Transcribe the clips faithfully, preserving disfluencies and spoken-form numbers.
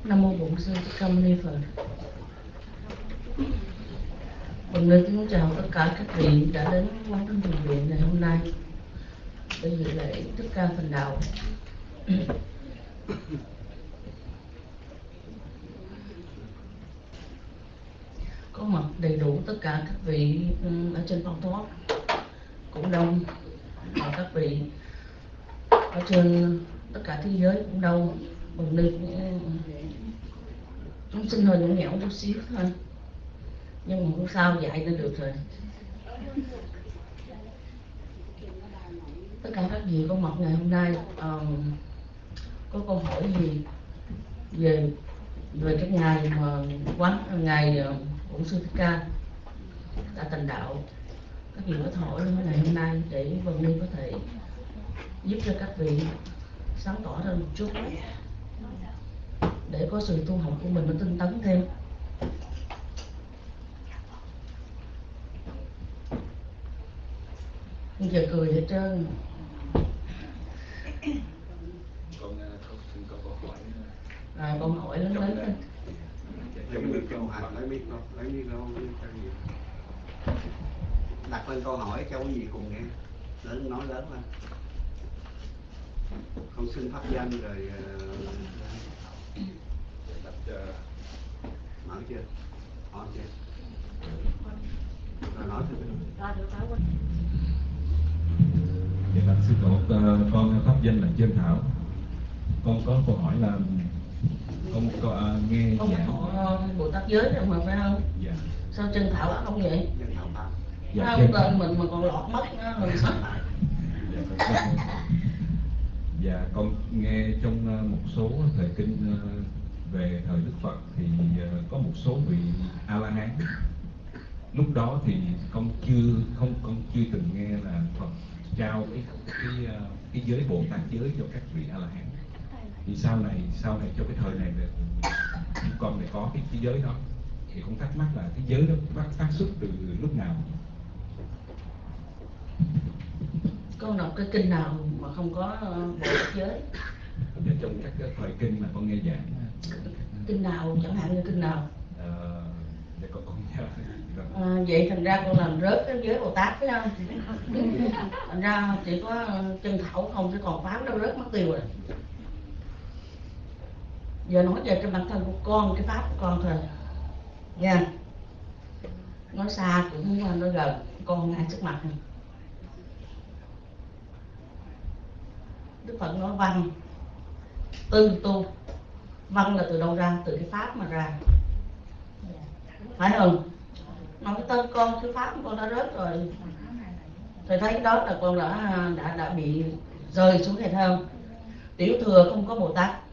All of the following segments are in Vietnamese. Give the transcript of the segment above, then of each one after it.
Nam mô Bổn Sư Thích Ca Mâu Ni Phật. Bần Ni kính chào tất cả các vị đã đến quán Thánh Thiền Viện ngày hôm nay để dự lễ Thích Ca Thành Đạo. Có mặt đầy đủ tất cả các vị ở trên Phong Thoát cũng đông, và các vị ở trên tất cả thế giới cũng đông. Bần Ni chúng sinh hơi nhõng nhẽo chút xíu thôi, nhưng mà không sao, dạy nên được rồi. Tất cả các vị có mặt ngày hôm nay uh, có câu hỏi gì về về cái ngày mà quán ngày uh, Bổn Sư Thích Ca đã thành đạo, các vị có hỏi ngày hôm nay để Bần Ni có thể giúp cho các vị sáng tỏ ra một chút để có sự tu học của mình nó tinh tấn thêm. Không giờ cười hết trơn. Con xin có câu hỏi. À, con hỏi lớn lớn lên. Giống như câu hỏi lấy biết không? Lấy biết không? Đặt lên câu hỏi cho cái gì cùng nghe. Lớn nói lớn lên. Không xin pháp danh rồi. Đặt cho mở chưa? Hỏi chưa? Rồi nói thử. Dạ bạch sư tổ, con pháp danh là Trân Thảo. Con có câu hỏi là con có uh, nghe Không giảng họ Bồ Tát giới rồi mà phải không? Dạ. Sao Trân Thảo á không vậy? Trân Thảo Pháp. Dạ, không Trân tên mình mà còn lọt mất á, mình sao? Dạ, con, dạ con nghe trong uh, một số thời kinh uh, về thời Đức Phật thì uh, có một số vị A La Hán. Lúc đó thì con chưa không con chưa từng nghe là Phật trao cái cái cái giới Bồ Tát giới cho các vị A La Hán. Thì sau này sau này cho cái thời này chúng con lại có cái, cái giới đó, thì con thắc mắc là cái giới đó phát phát xuất từ lúc nào? Con đọc cái kinh nào mà không có Bồ Tát giới? Và trong các cái thời kinh mà con nghe giảng. Kinh nào, chẳng hạn như kinh nào? Ờ, để con con nhớ. À, vậy thành ra con làm rớt cái giới Bồ Tát phải không? Thành ra chỉ có Trân Thảo không, chứ còn Pháp đâu rớt mất tiêu rồi. Giờ nói về cái bản thân của con, cái Pháp của con thôi nha. Nói xa cũng không nói gần, con ngay trước mặt này. Đức Phật nói văn tư tu. Văn là từ đâu ra? Từ cái Pháp mà ra, phải không? Nói cái tên con, cái Pháp con đã rớt rồi. Thầy thấy đó là con đã đã đã bị rơi xuống, thầy thấy không? Tiểu thừa không có Bồ Tát,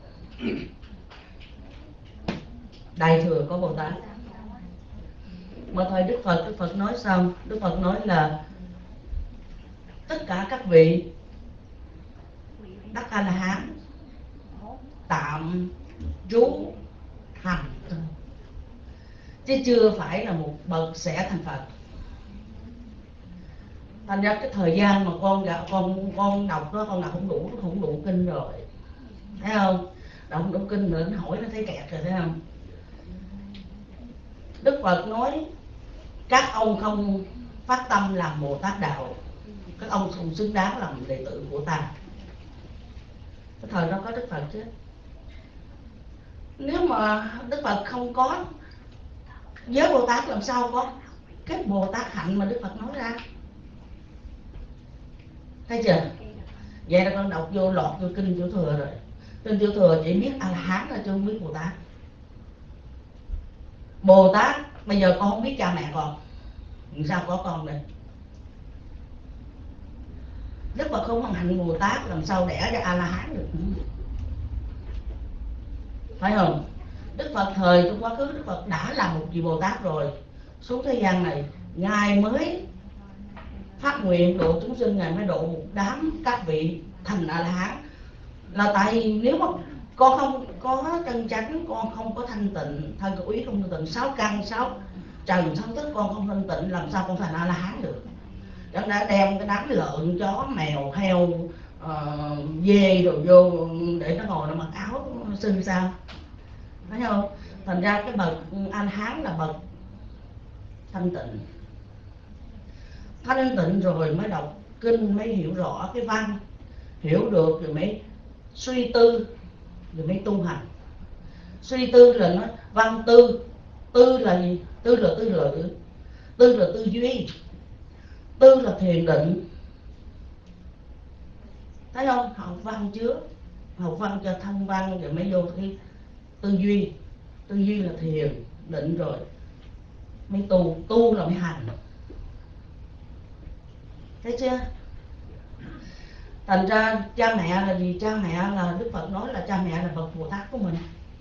đại thừa có Bồ Tát. Mà thời Đức Phật, Đức Phật nói xong, Đức Phật nói là tất cả các vị đắc A La Hán tạm trú hành, chứ chưa phải là một bậc sẽ thành Phật. Thành ra cái thời gian mà con con con đọc đó, con đọc không đủ, không đủ kinh rồi, thấy không? Đọc không đủ kinh nữa, nó hỏi nó thấy kẹt rồi, thấy không? Đức Phật nói các ông không phát tâm làm Bồ Tát đạo, các ông không xứng đáng làm đệ tử của ta. Cái thời đó có Đức Phật chứ. Nếu mà Đức Phật không có giới Bồ Tát, làm sao có cái Bồ Tát hạnh mà Đức Phật nói ra? Thấy chưa? Vậy là con đọc vô lọt vô kinh Tiểu Thừa rồi. Kinh Tiểu Thừa chỉ biết A La Hán là chứ không biết Bồ Tát. Bồ Tát bây giờ con không biết cha mẹ con, sao có con đây? Đức Phật không hoàn hạnh Bồ Tát, làm sao đẻ ra A La Hán được? Phải không? Đức Phật thời trong quá khứ Đức Phật đã là một vị Bồ Tát rồi, xuống thế gian này Ngài mới phát nguyện độ chúng sinh, Ngài mới độ một đám các vị thành A La Hán. Là tại vì nếu mà con không có chân chánh, con không có thanh tịnh, thân khẩu ý không thanh tịnh, sáu căn sáu trần sáu thức con không thanh tịnh, làm sao con thành A La Hán được? Chẳng đã đem cái đám lợn, chó, mèo, heo, uh, dê rồi vô để nó ngồi nó mặc áo xin sao? thấy không? Thành ra cái bậc A La Hán là bậc thanh tịnh. Thanh tịnh rồi mới đọc kinh, mới hiểu rõ cái văn, hiểu được rồi mới suy tư, rồi mới tu hành. Suy tư là nó văn tư. Tư là gì? Tư là tư lự, tư là tư duy, tư là thiền định. Thấy không? Học văn trước, học văn cho thân văn rồi mới vô cái tư duy. Tư duy là thiền định rồi mới tu, tu là mới hành. Thấy chưa? Thành ra cha mẹ là gì? Cha mẹ là Đức Phật nói là cha mẹ là bậc Bồ Tát của mình.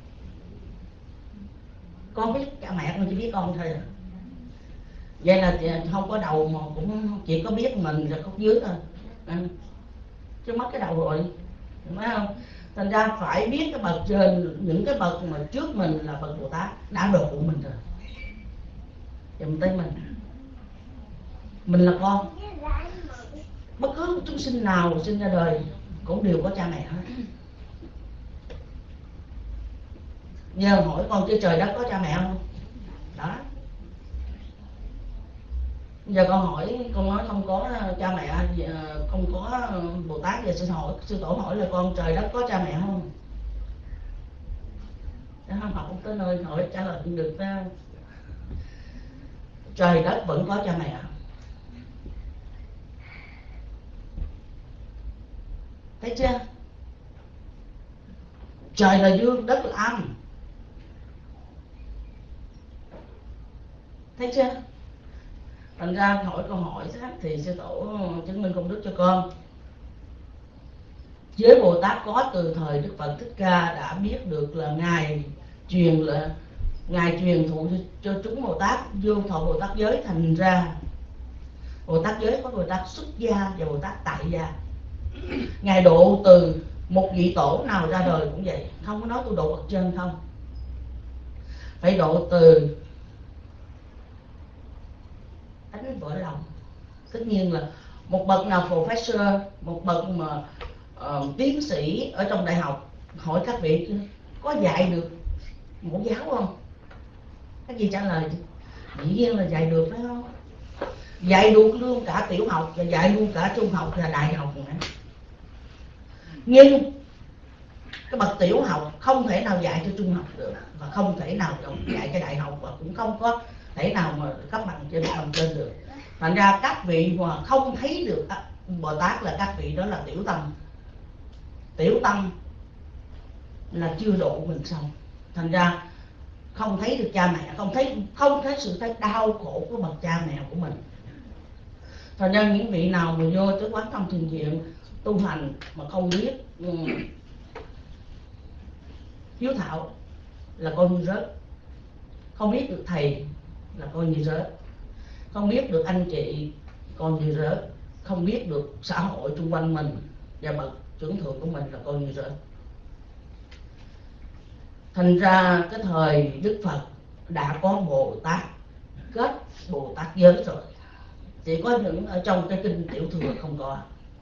Con biết cha mẹ, con chỉ biết con thôi. Vậy là không có đầu mà cũng chỉ có biết mình rồi khúc dưới thôi. À, chứ mất cái đầu rồi, phải không? Thành ra phải biết cái bậc trên, những cái bậc mà trước mình là bậc Bồ Tát đã độ mình rồi. Dùm tới mình. Mình là con. Bất cứ chúng sinh nào sinh ra đời cũng đều có cha mẹ hết. Giờ hỏi con trên trời đất có cha mẹ không? Đó. Giờ con hỏi, con nói không có cha mẹ, không có Bồ Tát, giờ sư hỏi, sư tổ hỏi là con trời đất có cha mẹ không? Đó, không học không tới nơi hỏi trả lời được phải không? Trời đất vẫn có cha mẹ. Thấy chưa? Trời là dương, đất là âm. Thấy chưa? Thành ra hỏi câu hỏi thì sư tổ chứng minh công đức cho con. Giới Bồ Tát có từ thời Đức Phật Thích Ca đã biết được là Ngài truyền là Ngài truyền thụ cho chúng Bồ Tát vô thọ Bồ Tát giới. Thành ra Bồ Tát giới có Bồ Tát xuất gia và Bồ Tát tại gia. Ngài độ từ một vị tổ nào ra đời cũng vậy. Không có nói tôi độ bậc trên không, phải độ từ đánh vỡ lòng. Tất nhiên là một bậc nào professor, một bậc mà uh, tiến sĩ ở trong đại học, hỏi các vị có dạy được mẫu giáo không? Các vị trả lời dĩ nhiên là dạy được, phải không? Dạy được luôn cả tiểu học và dạy luôn cả trung học và đại học nữa. Nhưng cái bậc tiểu học không thể nào dạy cho trung học được, và không thể nào dạy cho đại học, và cũng không có thể nào mà cấp bằng trên bằng trên được. Thành ra các vị mà không thấy được Bồ Tát là các vị đó là tiểu tâm. Tiểu tâm là chưa độ mình xong. Thành ra không thấy được cha mẹ, không thấy không thấy sự thấy đau khổ của bậc cha mẹ của mình. Thành ra những vị nào mà vô tới quán thông thiền viện tu hành mà không biết um, hiếu thảo là coi như rớt. Không biết được thầy là coi như rớt. Không biết được anh chị coi như rớt. Không biết được xã hội xung quanh mình và bậc trưởng thượng của mình là coi như rớt. Thành ra cái thời Đức Phật đã có Bồ Tát kết Bồ Tát giới rồi. Chỉ có những ở trong cái kinh Tiểu Thừa không có.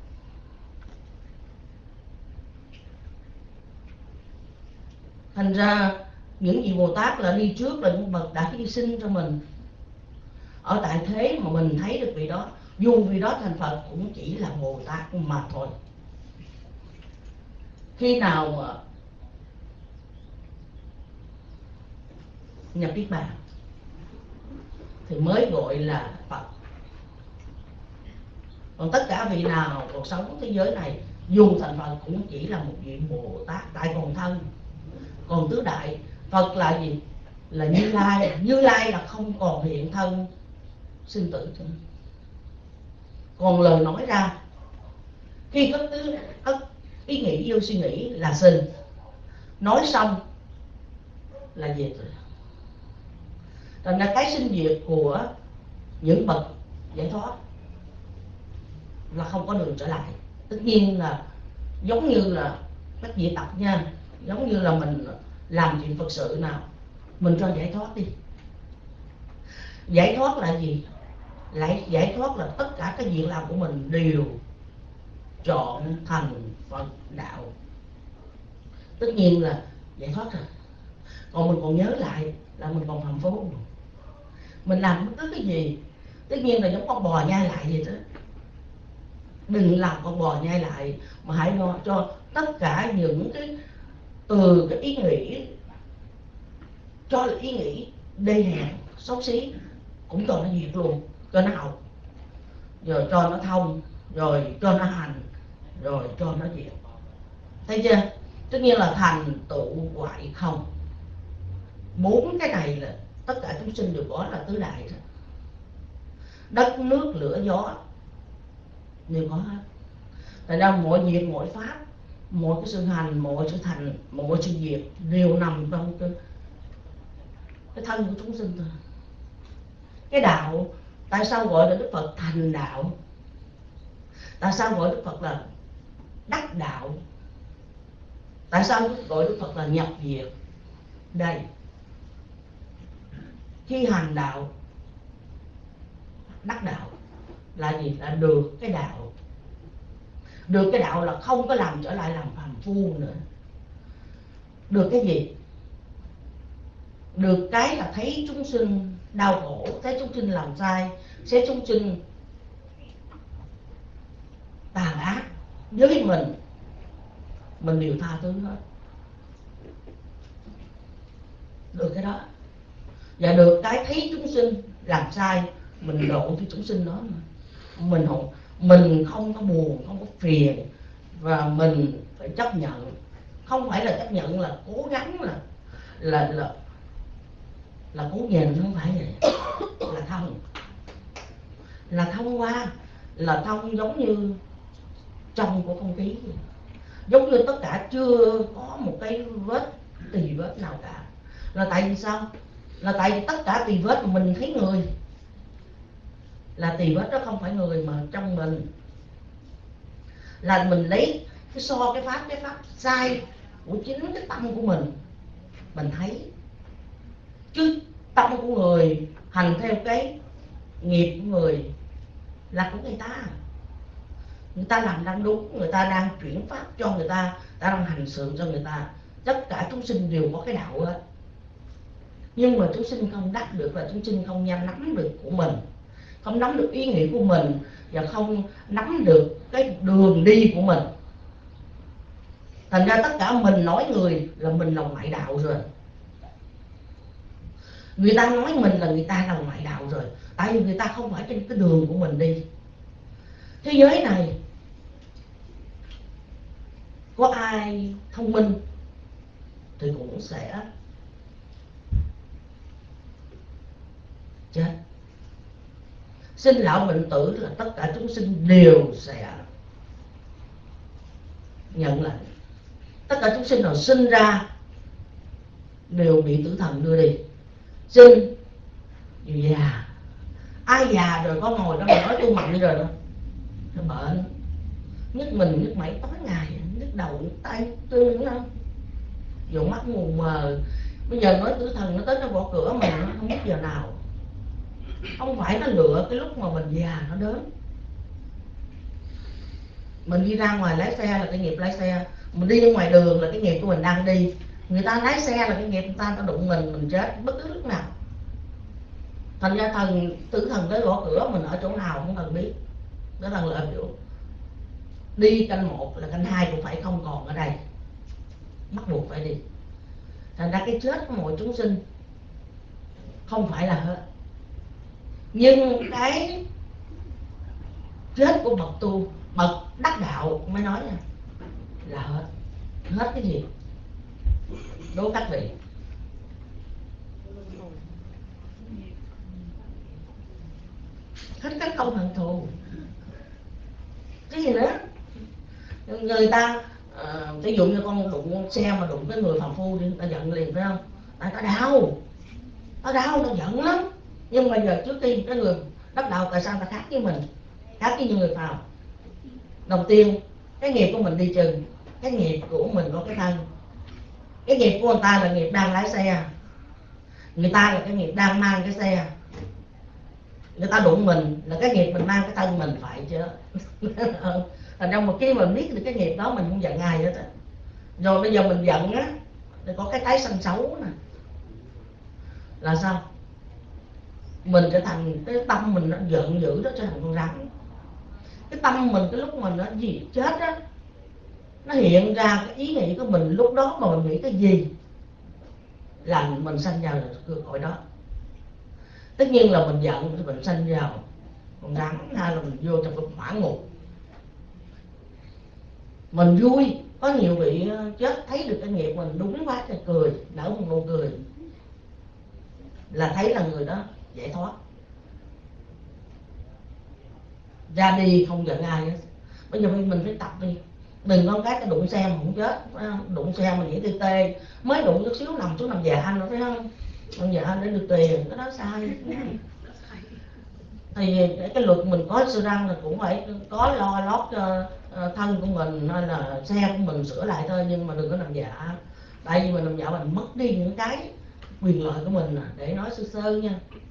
Thành ra những vị Bồ Tát là đi trước, là những bậc đã hy sinh cho mình. Ở tại thế mà mình thấy được vị đó, dù vị đó thành Phật cũng chỉ là Bồ Tát mà thôi. Khi nào mà nhập Niết Bàn thì mới gọi là Phật. Còn tất cả vị nào còn sống thế giới này dù thành Phật cũng chỉ là một vị Bồ Tát tại còn thân. Còn tứ đại Phật là gì? Là Như Lai. Như Lai là không còn hiện thân sinh tử nữa. Còn lời nói ra khi có, tứ, có ý nghĩ vô suy nghĩ là sinh. Nói xong là diệt rồi. Thành ra cái sinh diệt của những bậc giải thoát là không có đường trở lại. Tất nhiên là giống như là các vị tập nha, giống như là mình làm chuyện Phật sự nào, mình cho giải thoát đi. Giải thoát là gì? Lại giải thoát là tất cả cái việc làm của mình đều chọn thành Phật đạo. Tất nhiên là giải thoát rồi. còn mình còn nhớ lại là mình còn phạm phu. Mình làm bất cứ cái gì tất nhiên là giống con bò nhai lại vậy đó. Đừng làm con bò nhai lại, mà hãy lo cho tất cả những cái từ cái ý nghĩ, cho ý nghĩ đê hèn xấu xí cũng cho nó diệt luôn, cho nó học, rồi cho nó thông, rồi cho nó hành, rồi cho nó diệt. Thấy chưa? Tất nhiên là thành tựu hoại không. Bốn cái này là tất cả chúng sinh đều có, là tứ đại đó. Đất nước lửa gió đều có hết. Tại ra mọi việc, mọi pháp, mọi cái sự hành, mọi sự thành, mọi sự diệt đều nằm trong cái, cái thân của chúng sinh thôi. Cái đạo, tại sao gọi là Đức Phật thành đạo? Tại sao gọi Đức Phật là đắc đạo? Tại sao gọi Đức Phật là nhập diệt? Đây, khi hành đạo, đắc đạo là gì? Là được cái đạo. Được cái đạo là không có làm trở lại làm phàm phu nữa. Được cái gì? Được cái là thấy chúng sinh đau khổ, thấy chúng sinh làm sai, thấy chúng sinh tàn ác với mình, mình đều tha thứ hết. Được cái đó. Và được cái thấy chúng sinh làm sai, mình độ cho chúng sinh đó. Mình không, mình không có buồn, không có phiền, và mình phải chấp nhận. Không phải là chấp nhận là cố gắng là là là là cố nhìn, không phải vậy. Là thông, là thông qua, là thông giống như trong của không khí, giống như tất cả chưa có một cái vết tì vết nào cả. Là tại vì sao? Là tại vì tất cả tì vết mà mình thấy người, là tì vết đó không phải người mà trong mình. Là mình lấy cái so cái pháp, cái pháp sai của chính cái tâm của mình, mình thấy. Chứ tâm của người hành theo cái nghiệp của người là của người ta. Người ta làm đang đúng, người ta đang chuyển pháp cho người ta, người ta đang hành sự cho người ta. Tất cả chúng sinh đều có cái đạo hết. Nhưng mà chúng sinh không đắc được là chúng sinh không nhanh nắm được của mình, không nắm được ý nghĩ của mình, và không nắm được cái đường đi của mình. Thành ra tất cả mình nói người là mình là ngoại đạo rồi. Người ta nói mình là người ta là ngoại đạo rồi. Tại vì người ta không phải trên cái đường của mình đi. Thế giới này có ai thông minh thì cũng sẽ chết. Sinh lão bệnh tử là tất cả chúng sinh đều sẽ nhận lại. Tất cả chúng sinh nào sinh ra đều bị tử thần đưa đi. Sinh đều già. Ai già rồi có ngồi đó mà nói tôi mạnh rồi đó, nó bệnh, nhức mình nhức mẩy tối ngày, nhức đầu nhức tay tư nữa không, dù mắt mù mờ. Bây giờ nói tử thần nó tới nó gõ cửa mình, nó không biết giờ nào. Không phải nó lựa cái lúc mà mình già nó đến. Mình đi ra ngoài lái xe là cái nghiệp lái xe, mình đi ngoài đường là cái nghiệp của mình đang đi. Người ta lái xe là cái nghiệp người ta, ta đụng mình, mình chết bất cứ lúc nào. Thành ra thần, tử thần tới gõ cửa mình ở chỗ nào không cần biết. Đó là lợi biểu đi canh một là canh hai cũng phải không còn ở đây, bắt buộc phải đi. Thành ra cái chết của mọi chúng sinh không phải là hết, nhưng cái chết của bậc tu, bậc đắc đạo mới nói nha, là hết. Hết cái gì? Đố các vị. Hết các công hận thù. Cái gì nữa? Người ta uh, ví dụ như con đụng xe mà đụng cái người phàm phu thì người ta giận liền, phải không? Tại ta đau, ta đau, ta giận lắm. Nhưng mà giờ trước khi cái người đắc đạo, tại sao ta khác với mình, khác với những người phàm? Đầu tiên cái nghiệp của mình đi chừng, cái nghiệp của mình có cái thân. Cái nghiệp của người ta là nghiệp đang lái xe, người ta là cái nghiệp đang mang cái xe. Người ta đụng mình là cái nghiệp mình mang cái thân mình, phải chứ? Thành ra một khi mà biết được cái nghiệp đó mình không giận ai hết á. Rồi bây giờ mình giận á, thì có cái tái sanh xấu nè, là sao? Mình trở thành cái tâm mình nó giận dữ đó trở thành con rắn. Cái tâm mình cái lúc mà nó gì chết á, nó hiện ra cái ý nghĩ của mình lúc đó mà mình nghĩ cái gì là mình sanh vào cơ cõi đó. Tất nhiên là mình giận thì mình sanh vào con rắn, hay là mình vô trong cái hỏa ngục. Mình vui, có nhiều vị chết thấy được cái nghiệp mình đúng quá thì cười, nở một nụ cười, là thấy là người đó giải thoát, ra đi không giận ai hết. Bây giờ mình phải tập đi, đừng có cái cái đụng xe mà không chết, đụng xe mình nghĩ tê tê, mới đụng chút xíu nằm xuống nằm dạ anh rồi, phải không? Nằm dạ anh để được tiền, cái đó sai. Thì cái luật mình có sơ răng là cũng phải có lo lót cho thân của mình hay là xe của mình sửa lại thôi, nhưng mà đừng có nằm dạ. Tại vì mình nằm dạ mình mất đi những cái quyền lợi của mình, để nói sơ sơ nha.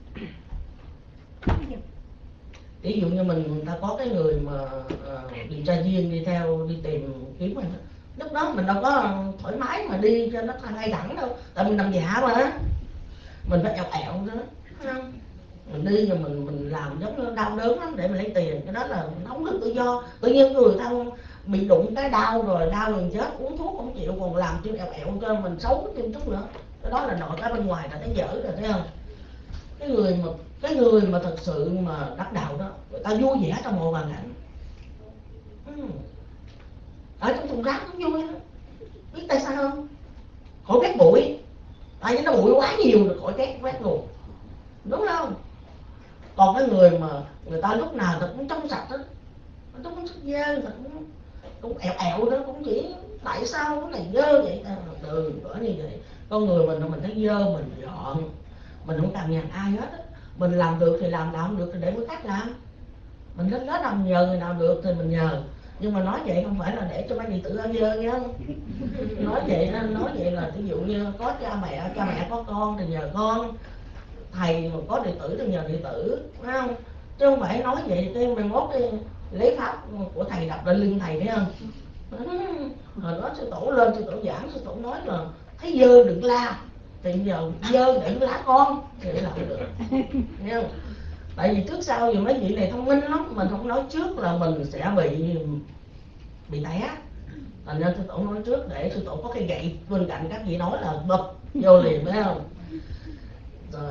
Ví dụ như mình người ta có cái người mà uh, điều tra viên đi theo đi tìm kiếm mình, lúc đó mình đâu có thoải mái mà đi cho nó thay đẳng đâu, tại mình nằm dạ mà mình phải ẹo ẹo đó, phải không? Mình đi rồi mình mình làm giống như đau đớn lắm để mình lấy tiền, cái đó là không được tự do. Tự nhiên người ta bị đụng cái đau rồi đau rồi chết, uống thuốc không chịu còn làm cho ẹo ẹo cho mình xấu thêm chút nữa, cái đó là nội cái bên ngoài là thấy dở rồi, thấy không? Cái người mà cái người mà thật sự mà đắc đạo đó, người ta vui vẻ trong mọi hoàn cảnh. Ừ. Ở trong thùng rác cũng vui đó. Biết tại sao không? Khỏi quét bụi, tại vì nó bụi quá nhiều rồi khỏi quét quét luôn, đúng không? Còn cái người mà người ta lúc nào ta cũng trong sạch đó, nó cũng sức dơ, người ta cũng cũng ẹo ẹo đó, cũng chỉ tại sao cái này dơ vậy, đừng có như vậy. Con người mình mình thấy dơ mình dọn, mình không cần nhằn ai hết á. Mình làm được thì làm, làm không được thì để người khác làm. Mình hết hết làm nhờ người nào được thì mình nhờ. Nhưng mà nói vậy không phải là để cho mấy đệ tử ăn dơ nha. Nói vậy nói vậy là ví dụ như có cha mẹ, cha mẹ có con thì nhờ con, thầy mà có đệ tử thì nhờ đệ tử, phải không? Chứ không phải nói vậy cái mai mốt đi lấy pháp của thầy đập lên lưng thầy, thấy không? Hồi đó sư tổ lên, sư tổ giảng, sư tổ nói là thấy dơ đừng la, thì giờ dơ đừng lá con thì làm được, nghe không? Tại vì trước sau giờ mấy vị này thông minh lắm, mình không nói trước là mình sẽ bị bị té. Thành ra sư tổ nói trước để sư tổ có cái gậy bên cạnh các vị nói là bập vô liền, phải không? Rồi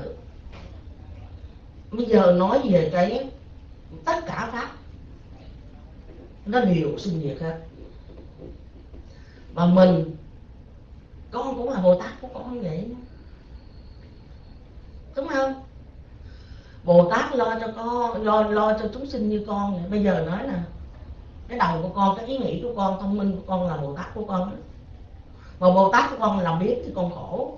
bây giờ nói về cái tất cả pháp nó đều sinh diệt hết, và mình con cũng là Bồ Tát của con vậy, đúng không? Bồ Tát lo cho con, lo lo cho chúng sinh như con vậy. Bây giờ nói nè, cái đầu của con, cái ý nghĩ của con, thông minh của con là Bồ Tát của con đó. Mà Bồ Tát của con làm biết thì con khổ,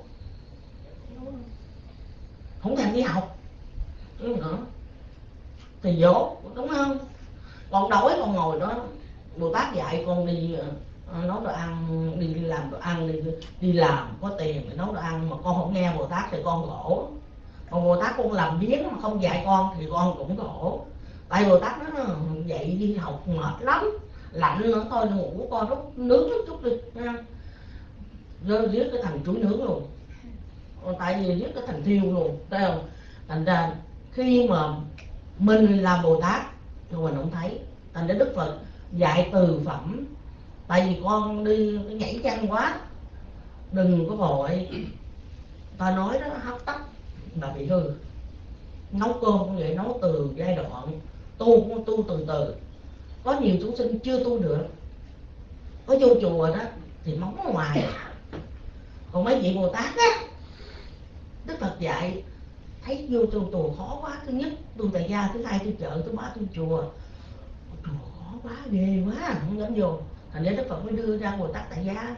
không thèm đi học chứ nữa thì dốt, đúng không? Còn đói con ngồi đó, Bồ Tát dạy con đi uh, nấu đồ ăn, đi, đi làm đồ ăn, đi, đi làm có tiền để nấu đồ ăn, mà con không nghe Bồ Tát thì con khổ. Còn Bồ Tát con làm biếng mà không dạy con thì con cũng khổ. Tại Bồ Tát nó dạy đi học mệt lắm, lạnh nữa thôi ngủ con rút nướng chút chút đi nha, rơi giết cái thằng chuối nướng luôn, tại vì giết cái thằng thiêu luôn, thấy không? Thành ra khi mà mình là Bồ Tát nhưng mình không thấy, thành ra Đức Phật dạy từ phẩm. Tại vì con đi nhảy chân quá, đừng có vội, ta nói đó hấp tấp là bị hư. Nấu cơm cũng vậy, nấu từ giai đoạn, tu cũng tu từ từ. Có nhiều chúng sinh chưa tu được, có vô chùa đó thì móng ở ngoài. Còn mấy vị Bồ Tát á, Đức Phật dạy thấy vô tu tù khó quá, thứ nhất tu tại gia, thứ hai tu chợ, thứ ba tu chùa, chùa khó quá, ghê quá, không dám vô. Thành ra Đức Phật mới đưa ra Bồ Tát tại gia,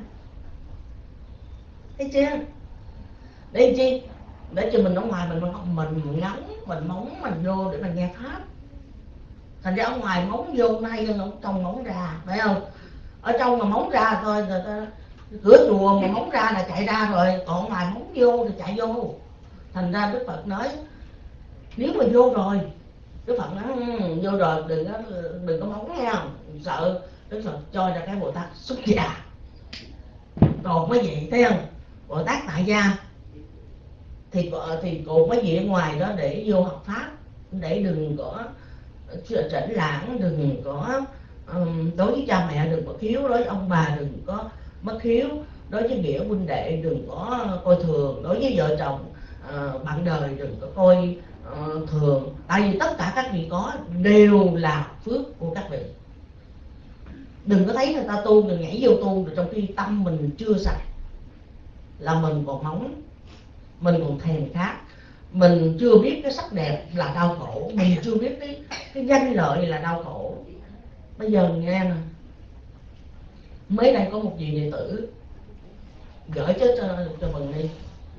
thấy chưa? Để chi? Để cho mình ở ngoài mình mình ngóng, mình móng mình vô để mình nghe pháp. Thành ra ở ngoài móng vô nay hơn ở trong móng ra, phải không? Ở trong mà móng ra thôi, người ta cửa chùa mà móng ra là chạy ra rồi, còn ở ngoài móng vô thì chạy vô. Thành ra Đức Phật nói nếu mà vô rồi, Đức Phật nói vô rồi đừng có đừng có móng nghe, sợ. Đức Phật cho ra cái Bồ Tát xuất gia. Còn mấy vị thấy không? Bồ Tát tại gia thì thì cô mới về ngoài đó để vô học pháp, để đừng có chảnh lãng, đừng có um, đối với cha mẹ đừng có khiếu, đối với ông bà đừng có mất hiếu, đối với nghĩa huynh đệ đừng có coi thường, đối với vợ chồng uh, bạn đời đừng có coi uh, thường, tại vì tất cả các vị có đều là phước của các vị. Đừng có thấy người ta tu rồi nhảy vô tu rồi trong khi tâm mình chưa sạch, là mình còn móng, mình còn thèm khát, mình chưa biết cái sắc đẹp là đau khổ, mình chưa biết cái cái danh lợi là đau khổ. Bây giờ nghe nè, mới đây có một vị đệ tử gửi cho cho, cho mình đi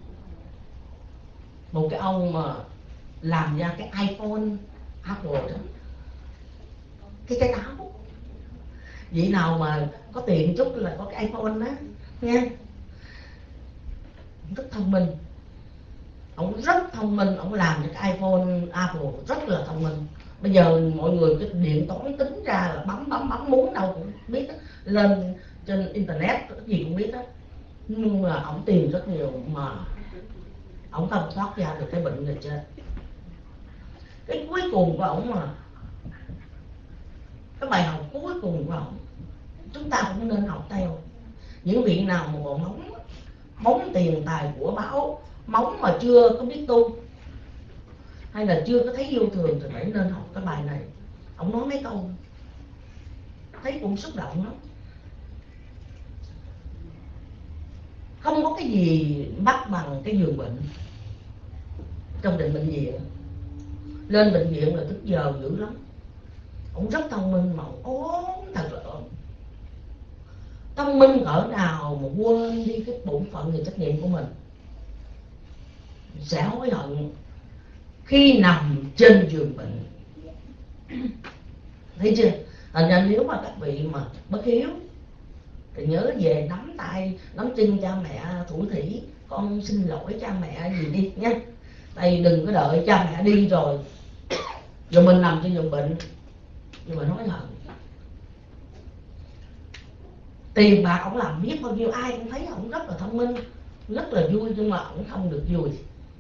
một cái ông mà làm ra cái iPhone Apple đó, cái cái táo. Vị nào mà có tiền chút là có cái iPhone đó nha, rất thông minh. Ông rất thông minh, ông làm được cái iPhone Apple rất là thông minh. Bây giờ mọi người cái điện toán tính ra là bấm bấm bấm muốn đâu cũng biết đó. Lên trên internet cái gì cũng biết đó. Nhưng mà ông tìm rất nhiều mà ông không thoát ra được cái bệnh này chết. Cái cuối cùng của ông mà cái bài học cuối cùng của ông chúng ta cũng nên học theo. Những vị nào mà còn móng móng tiền tài của báo, móng mà chưa có biết tu hay là chưa có thấy yêu thường thì phải nên học cái bài này. Ông nói mấy câu thấy cũng xúc động lắm. Không có cái gì bắt bằng cái giường bệnh trong định bệnh viện. Lên bệnh viện là tức giờ dữ lắm. Ông rất thông minh mà ông ốm thật là ốm. Thông minh cỡ nào mà quên đi cái bổn phận và trách nhiệm của mình, sẽ hối hận khi nằm trên giường bệnh. Thấy chưa? Thành ra nếu mà các vị mà bất hiếu thì nhớ về nắm tay, nắm chân cha mẹ thủ thỉ, con xin lỗi cha mẹ gì đi nha. Tại vì đừng có đợi cha mẹ đi rồi rồi mình nằm trên giường bệnh nhưng mà hối hận. Tiền bạc ông làm biết bao nhiêu, ai cũng thấy ông rất là thông minh, rất là vui, nhưng mà ông không được vui.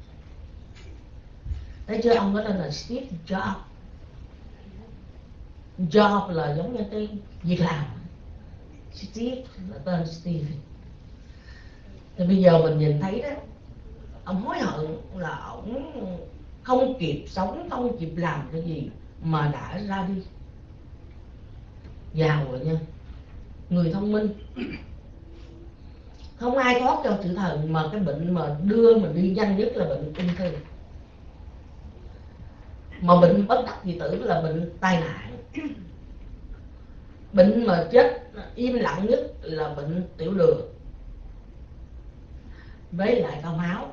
Thấy chưa? Ông có tên là Steve Jobs. Job là giống như cái việc làm, Steve là tên Steve. Thì bây giờ mình nhìn thấy đó, ông hối hận là ông không kịp sống, không kịp làm cái gì mà đã ra đi. Giàu rồi nha, người thông minh. Không ai thoát cho chữ thần, mà cái bệnh mà đưa mình đi nhanh nhất là bệnh ung thư. Mà bệnh bất đắc kỳ tử là bệnh tai nạn. Bệnh mà chết im lặng nhất là bệnh tiểu đường, với lại cao máu,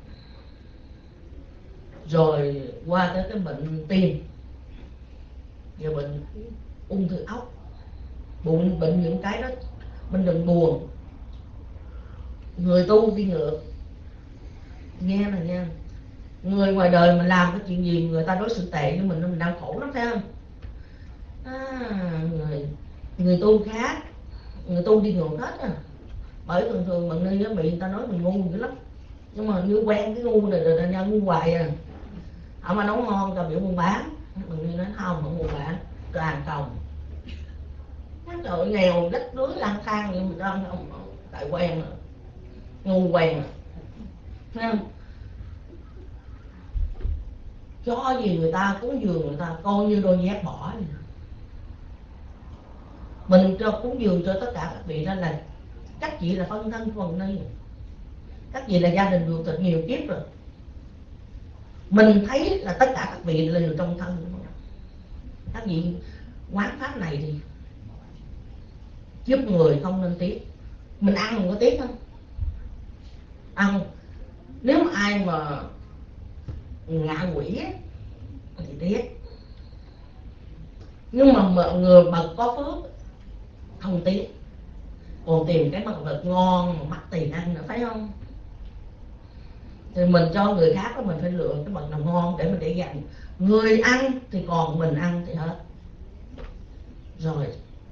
rồi qua tới cái bệnh tim, rồi bệnh ung thư ốc, bụng bệnh những cái đó. Mình đừng buồn, người tu đi ngược. Nghe này nha, người ngoài đời mà làm cái chuyện gì người ta đối xử tệ với mình, mình đang khổ lắm, phải không? À, người, người tu khác, người tu đi ngược hết à. Bởi thường thường mình đi bị người ta nói mình ngu dữ lắm, nhưng mà như quen cái ngu này rồi ra ngu hoài à. Họ mà nấu ngon ta biểu buôn bán, mình đi nói không, không buôn bán, toàn còng. Trời ơi, nghèo đất đuối lang thang như mình đang không, tại quen rồi, ngu quen rồi, thấy không? Cho gì người ta cúng dường người ta coi như đôi dép bỏ vậy. Mình cho cúng dường cho tất cả các vị đó là các vị là phân thân phần ni, các vị là gia đình ruột thịt nhiều kiếp rồi. Mình thấy là tất cả các vị là trong thân. Các vị quán pháp này thì giúp người không nên tiếc. Mình ăn mình có tiếc không? Ăn. Nếu mà ai mà ngạ quỷ thì tiếc, nhưng mà mọi người mà có phước không tiếc. Còn tìm cái mặt vật ngon mà mắc tiền ăn nữa, phải không? Thì mình cho người khác đó, mình phải lựa cái vật nào ngon để mình để dành. Người ăn thì còn mình ăn thì hết. Rồi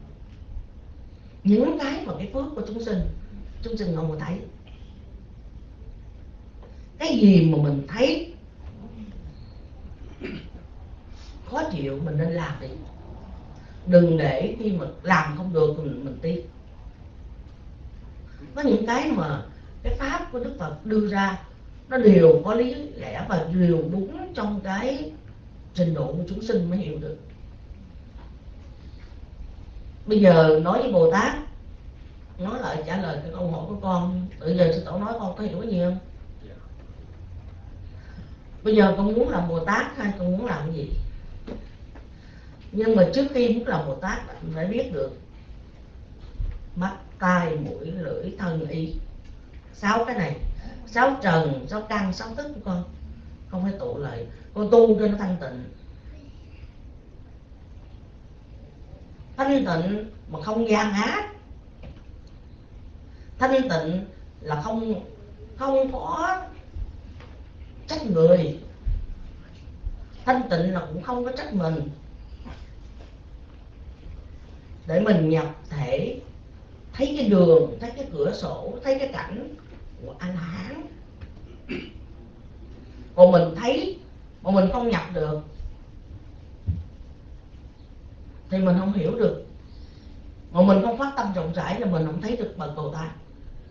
những cái mà cái phước của chúng sinh, chúng sinh không có thấy. cái gì mà mình thấy khó chịu mình nên làm đi, đừng để khi mà làm không được mình mình tiếc. Có những cái mà cái pháp của Đức Phật đưa ra nó đều có lý lẽ và đều đúng trong cái trình độ của chúng sinh mới hiểu được. Bây giờ nói với Bồ Tát, nói lại trả lời cái câu hỏi của con, tự giờ sư tổ nói con có hiểu cái gì không? Bây giờ con muốn làm Bồ Tát hay con muốn làm cái gì? Nhưng mà trước khi muốn làm Bồ Tát bạn phải biết được mắt, tai, mũi, lưỡi, thân, ý, sáu cái này, sáu trần, sáu căn, sáu thức của con, không phải tụ lại, con tu cho nó thanh tịnh. Thanh tịnh mà không gian ác, thanh tịnh là không không có trách người, thanh tịnh là cũng không có trách mình, để mình nhập thể thấy cái đường, thấy cái cửa sổ, thấy cái cảnh của A La Hán. Còn mình thấy mà mình không nhập được thì mình không hiểu được, mà mình không phát tâm rộng rãi là mình không thấy được bậc Bồ Tát.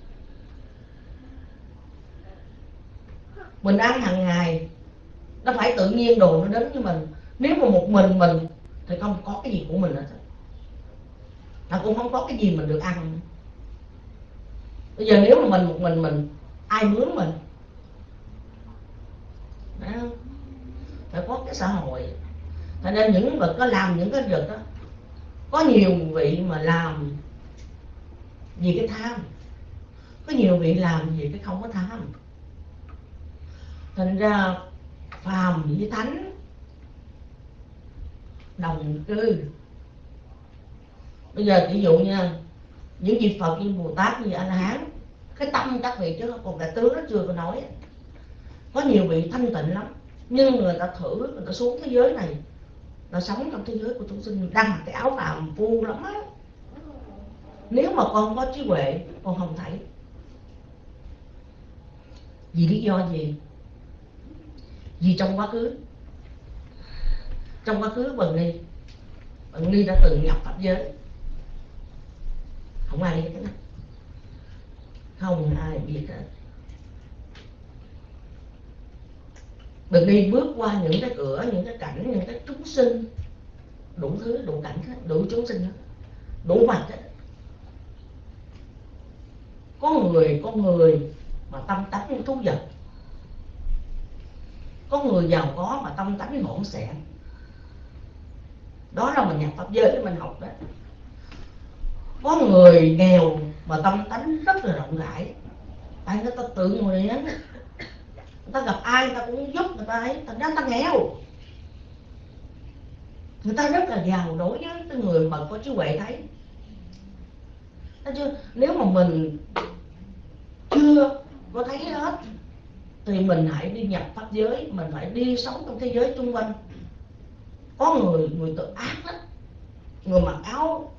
Mình ăn hàng ngày nó phải tự nhiên đồ nó đến với mình. Nếu mà một mình mình thì không có cái gì của mình hết, nó cũng không có cái gì mình được ăn. Bây giờ nếu mà mình một mình mình ai mướn mình? Đấy không? Phải có cái xã hội. Cho nên những vật có làm những cái việc đó, có nhiều vị mà làm vì cái tham, có nhiều vị làm vì cái không có tham. Thành ra phàm với thánh đồng cư. Bây giờ ví dụ nha, những vị Phật như Bồ Tát như A La Hán, cái tâm các vị chứ còn đại tướng nó chưa có nói. Có nhiều vị thanh tịnh lắm, nhưng người ta thử, người ta xuống thế giới này, ta sống trong thế giới của chúng sinh, đang mặc cái áo phàm phu lắm á. Nếu mà con có trí huệ, con không thấy. Vì lý do gì? Vì trong quá khứ, trong quá khứ Bần Ni, Bần Ni đã từng nhập pháp giới. Không ai biết cái đó, không ai biết hết. Bần Ni bước qua những cái cửa, những cái cảnh, những cái chúng sinh, đủ thứ, đủ cảnh, đủ chúng sinh, đủ mặt hết. Có người, có người mà tâm tánh như thú vật, có người giàu có mà tâm tánh hỗn xẹn. Đó là mình nhập pháp giới để mình học đó. Có người nghèo mà tâm tánh rất là rộng rãi, tại người ta tự nguyện, người ta gặp ai người ta cũng giúp người ta ấy, thành ra người ta nghèo. Người ta rất là giàu đối với cái người mà có trí huệ thấy. Chứ nếu mà mình chưa có thấy hết thì mình hãy đi nhập pháp giới, mình phải đi sống trong thế giới xung quanh. Có người, người tự ác lắm, người mặc áo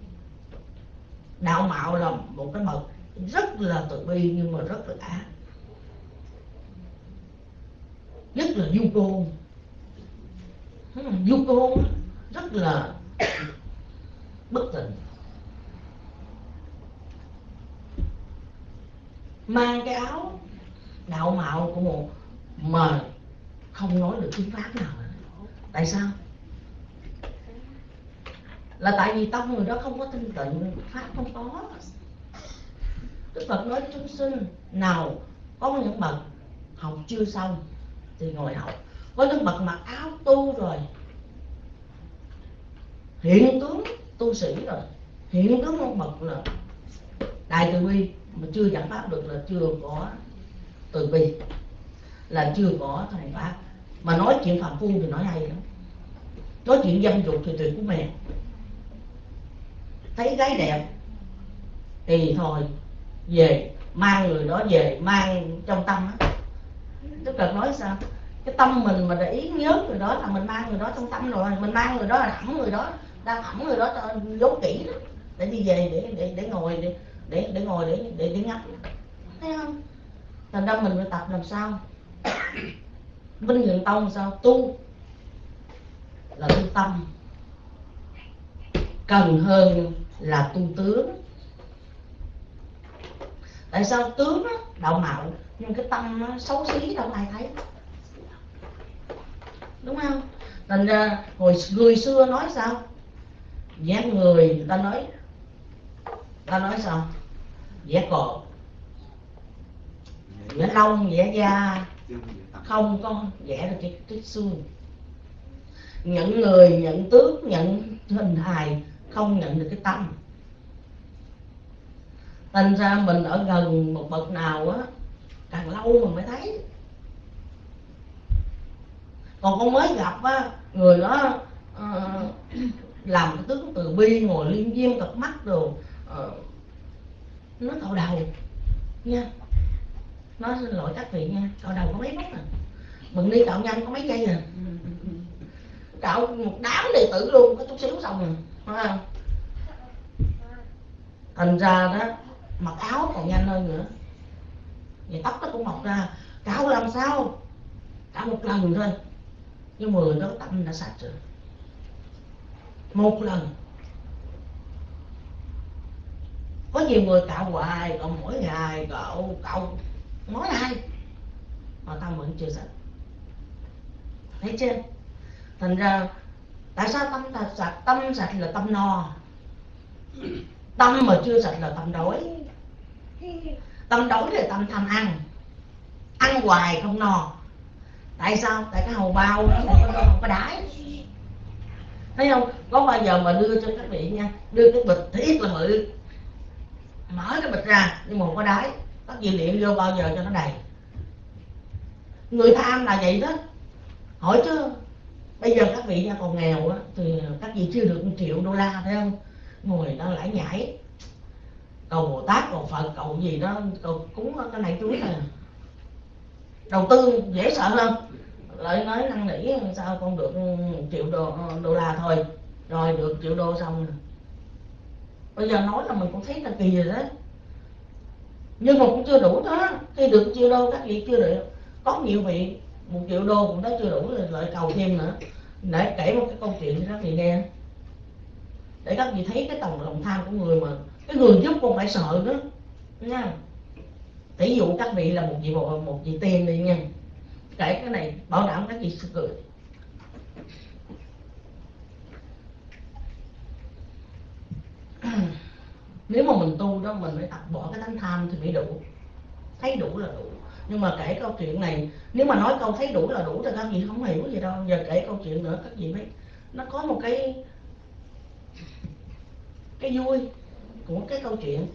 đạo mạo là một cái bậc rất là từ bi nhưng mà rất là ác. Nhất là du côn. Du côn rất là bất tịnh, mang cái áo đạo mạo của một mà không nói được tiếng Pháp nào. Tại sao? Là tại vì tâm người đó không có tinh tịnh, Pháp không có. Đức Phật nói chúng sinh nào có những bậc học chưa xong thì ngồi học, có những bậc mặc áo tu rồi, hiện tướng tu sĩ rồi, hiện tướng một bậc là đại từ bi mà chưa giảng pháp được là chưa có từ bi, là chưa có thành pháp. Mà nói chuyện phạm phu thì nói hay lắm, nói chuyện dâm dục thì tuyệt của mẹ. Thấy gái đẹp thì thôi về mang người đó về, mang trong tâm á. Đức Phật nói sao? Cái tâm mình mà để ý nhớ người đó là mình mang người đó trong tâm rồi, mình mang người đó là ẩm người đó, đang ẩm người đó giấu kỹ đó, để đi về để để để ngồi để để để ngồi để để để ngắm, thấy không? Thành ra mình phải tập làm sao Vinh Hiền Tông sao tu là tu tâm, cần hơn là tu tướng. Tại sao tướng đó, đạo mạo, nhưng cái tâm nó xấu xí đâu ai thấy, đúng không? Thành ra hồi người xưa nói sao, vẽ người người ta nói ta nói sao, vẽ cột, vẽ lông, vẽ da, không có vẽ được cái, cái xương. Nhận người, nhận tướng, nhận hình hài, không nhận được cái tâm. Thành ra mình ở gần một bậc nào á, càng lâu mình mới thấy. Còn con mới gặp á, người đó uh, làm cái tướng từ bi, ngồi liêm diêm cặp mắt đồ, uh, nó cạo đầu nha. Nói xin lỗi các vị nha, cạo đầu có mấy phút à, bận đi cạo nhanh có mấy giây à, cạo một đám đệ tử luôn, có chút xíu xong rồi, phải không? Thành ra đó, mặc áo còn nhanh hơn nữa, vậy tóc nó cũng mọc ra. Cạo làm sao, cạo một lần thôi, nhưng mười đó tâm đã sạch rồi, một lần. Có nhiều người cạo hoài, cạo mỗi ngày, cạo cạo mỗi ngày mà tâm vẫn chưa sạch, thấy chưa? Thành ra tại sao tâm thật sạch? Tâm sạch là tâm no, tâm mà chưa sạch là tâm đói. Tâm đói là tâm tham ăn, ăn hoài không no. Tại sao? Tại cái hầu bao nó không có, không có đáy. Thấy không? Có bao giờ mà đưa cho các vị nha, đưa cái bịch thiết là bự, mở cái bịch ra nhưng mà không có đáy, các vị liệu vô bao giờ cho nó đầy. Người tham là vậy đó. Hỏi chứ bây giờ các vị nha còn nghèo á, thì các vị chưa được một triệu đô la, thấy không? Ngồi đó lải nhải cầu Bồ Tát, cầu Phật, cầu gì đó, cầu cúng cái này chuối này. Đầu tư dễ sợ hơn. Lại nói năn nỉ sao con được một triệu đô, đô la thôi, rồi được triệu đô xong rồi. Bây giờ nói là mình cũng thấy là kỳ rồi đó, nhưng mà cũng chưa đủ đó. Khi được triệu đô các vị chưa được, có nhiều vị một triệu đô cũng đã chưa đủ rồi, lại cầu thêm nữa. Để kể một cái câu chuyện cho các vị nghe, để các vị thấy cái tầng lòng tham của người, mà cái người giúp con phải sợ đó nha. Tỷ dụ các vị là một vị bộ, một vị tiền đi nha, kể cái này bảo đảm các vị sẽ cười. Nếu mà mình tu đó, mình phải tập bỏ cái tánh tham thì mới đủ, thấy đủ là đủ. Nhưng mà kể câu chuyện này, nếu mà nói câu thấy đủ là đủ thì các vị không hiểu gì đâu. Giờ kể câu chuyện nữa các vị biết, nó có một cái cái vui của cái câu chuyện.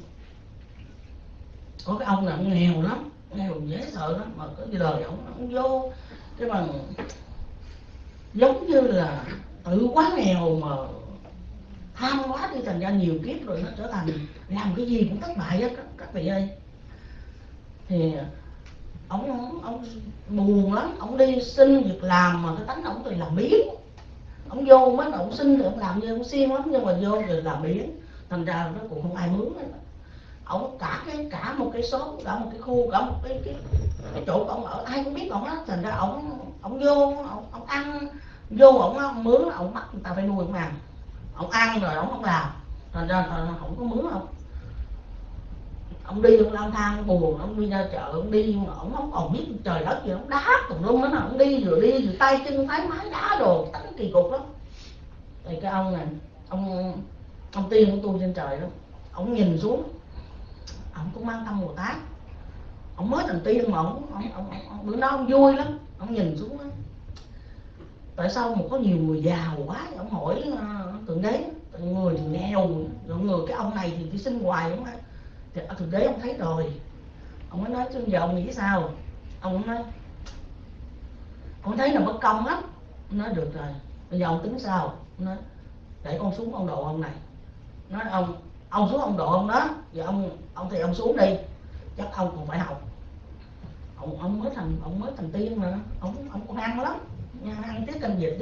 Có cái ông này ông nghèo lắm, nghèo dễ sợ lắm, mà cái đời ông, ông vô cái bằng giống như là tự quá nghèo mà tham quá đi, thành ra nhiều kiếp rồi nó trở thành làm cái gì cũng thất bại hết các vị ơi. Thì ông ông buồn lắm, ông đi xin việc làm mà cái tánh ông thì làm biếng. Ông vô mới ông xin thì ông làm như ông xiên lắm, nhưng mà vô rồi làm biếng, thành ra nó cũng không ai mướn hết. Ông cả cái cả một cái xóm, cả một cái khu, cả một cái cái, cái chỗ ông ở ai cũng biết ông á. Thành ra ông ông vô ông, ông ăn vô ông, ông mướn, ông bắt người ta phải nuôi ông ăn, ông ăn rồi ông không làm, thành ra không có mướn ông. Ông đi ông lang thang buồn, ông đi ra chợ ông đi mà ông không còn biết trời đất gì, ông đá tùm lum đó, ông đi vừa đi vừa tay chân thái mái đá đồ, tánh kỳ cục lắm. Thì cái ông này, ông ông tiên của tôi trên trời đó, ông nhìn xuống, ông cũng mang tâm Bồ Tát, ông mới thành tiên mà ông, ông, ông, ông bữa đó ông vui lắm, ông nhìn xuống đó. Tại sao mà có nhiều người giàu quá? Ông hỏi uh, thượng đế, người thì nghèo, rồi người cái ông này thì đi xin hoài đúng không? Thì thượng đế ông thấy rồi, ông mới nói chứ giờ ông nghĩ sao? Ông nói ông thấy là bất công lắm. Ông nói được rồi, bây giờ ông tính sao? Ông nói để con xuống ông độ ông này. Nói ông ông xuống ông độ ông đó, giờ ông ông thì ông xuống đi, chắc ông còn phải học. Ông ông mới thành ông mới thành tiên mà, ông ông còn ăn lắm, ăn tiết canh vịt đó.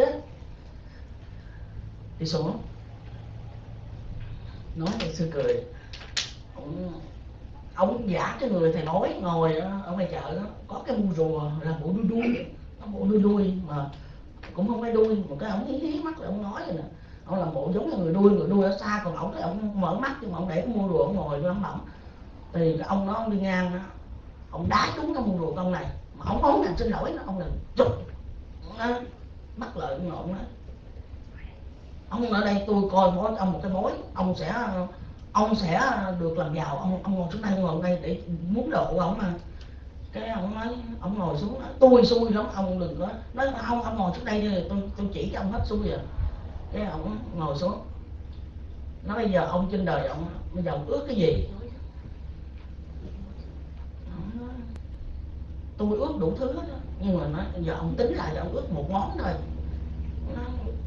Đi xuống, nói thì sư cười, ông ông giả cái người thầy bói ngồi ở ngoài chợ đó, có cái bu rùa là bộ đuôi đuôi, nó bộ đuôi đuôi mà cũng không phải đuôi, một cái ổng hí hí mắt là ông nói rồi nè, ông làm bộ giống như người đuôi, người đuôi ở xa, còn ổng cái ổng mở mắt nhưng mà ổng để cái bu rùa ổng ngồi lẩm bẩm. Thì cái ông đó ông đi ngang đó, ông đá trúng cái bu rùa con này mà ổng không làm xin lỗi nó, ông là chụp bắt lợi ông nộn đó. Ông ở đây tôi coi bói ông một cái bói, ông sẽ ông sẽ được làm giàu, ông ông ngồi xuống đây, ông ngồi đây để muốn độ ông mà. Cái ông nói, ông ngồi xuống nói, tôi xui lắm, ông đừng có nói không, ông ngồi xuống đây đi, tôi tôi chỉ cho ông hết xui rồi. Cái ông ngồi xuống, nói bây giờ ông trên đời ông bây giờ ông ước cái gì? Nói, tôi ước đủ thứ hết, nhưng mà nói bây giờ ông tính lại là ông ước một món thôi. Nó,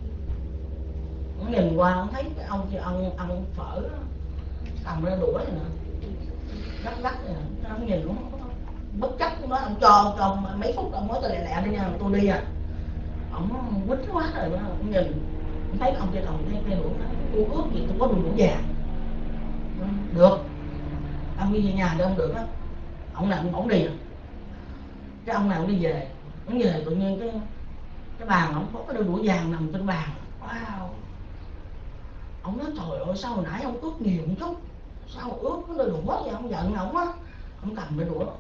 nó nhìn qua ông thấy cái ông kia ông ăn phở cầm ra đũa này nè, gắt gắt này nè, ông nhìn cũng bất chấp nó, ông cho cho mấy phút ông nói tôi lẹ lẹ đi nha, tôi đi à. Ông quýnh quá rồi, ông nhìn thấy ông kia cầm cái cây đũa, tôi ước gì tôi có đùi đũa vàng. Được, ông đi về nhà để ông được á. Ông nào ông đi, cái ông nào ông đi về, ông về tự nhiên cái cái bàn ông có cái đôi đũa vàng nằm trên bàn. Wow, ông nói trời ơi sao hồi nãy ông ước nhiều một chút, sao ước cái đôi đũa vậy, ông giận ông á. Ông cầm cái đũa,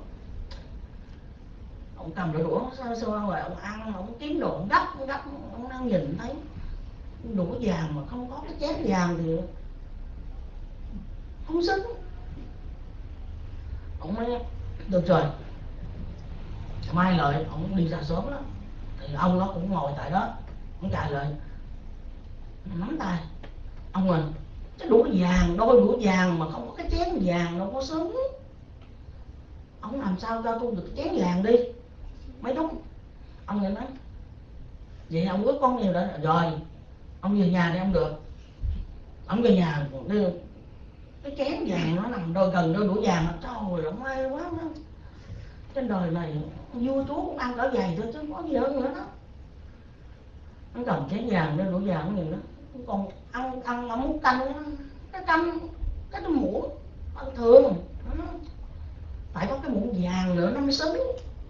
ông cầm cái đũa sao sao rồi ông ăn, ông kiếm đồ, ông gấp ông gấp, ông đang nhìn thấy đũa vàng mà không có cái chén vàng thì không xứng. Ông nói được rồi, mai lại ông đi ra sớm đó, thì ông nó cũng ngồi tại đó, ông chạy lại nắm tay ông ơi, cái đũa vàng, đôi đũa vàng mà không có cái chén vàng đâu có xứng. Ông làm sao cho tôi được cái chén vàng đi mới đúng. Ông nói vậy ông ước con nhiều đó rồi, ông về nhà đi ông được. Ông về nhà đưa cái chén vàng nó nằm đôi gần đôi đũa vàng, trời ơi may quá đó. Trên đời này vua chúa cũng ăn cỡ vầy thôi chứ không có gì hơn nữa đó. Nó cầm chén vàng đôi đũa vàng gì đó, còn ăn ăn ông muốn canh cái canh cái cái muỗng thường phải có cái muỗng vàng nữa nó mới xứng.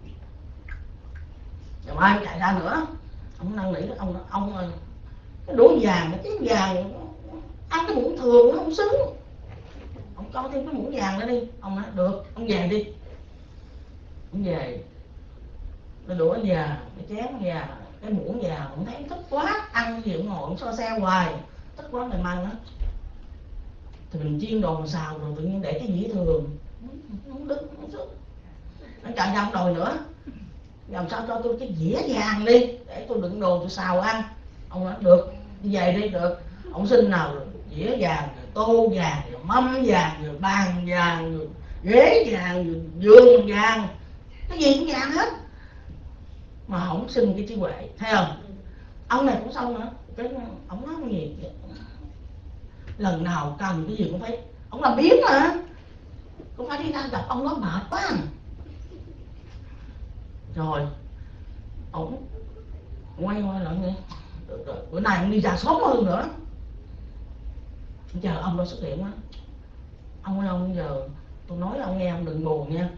Rồi mai ông chạy ra nữa, ông năn nỉ ông ông ơi, cái đũa vàng cái chén vàng ăn cái muỗng thường nó không xứng, ông cho thêm cái muỗng vàng nữa đi. Ông nói được, ông về đi. Ông về, cái đũa vàng, cái chén vàng, cái muỗng vàng, ông thấy thích quá, ăn gì cũng ngồi ông so xe hoài, thích quá ngày mai đó thì mình chiên đồ xào rồi tự nhiên để cái dĩa thường không đứng không sức. Nó chạy ra ông đòi nữa, làm sao cho tôi cái dĩa vàng đi để tôi đựng đồ tôi xào ăn. Ông nói được, đi về đi. Được, ông xin nào rồi dĩa vàng, rồi tô vàng, rồi mâm vàng, rồi bàn vàng, rồi ghế vàng, rồi giường vàng, cái gì cũng vàng hết mà không xin cái trí huệ, thấy không? Ông này cũng xong nữa, cái ông nói cái gì lần nào cần cái gì cũng phải ông làm biếng mà, cũng phải đi ra gặp ông nó mệt quá. Rồi ông quay qua lại nghe, bữa nay ông đi ra sớm hơn nữa, chờ ông đó xuất hiện á. Ông ơi ông, giờ tôi nói ông nghe, ông đừng buồn nha.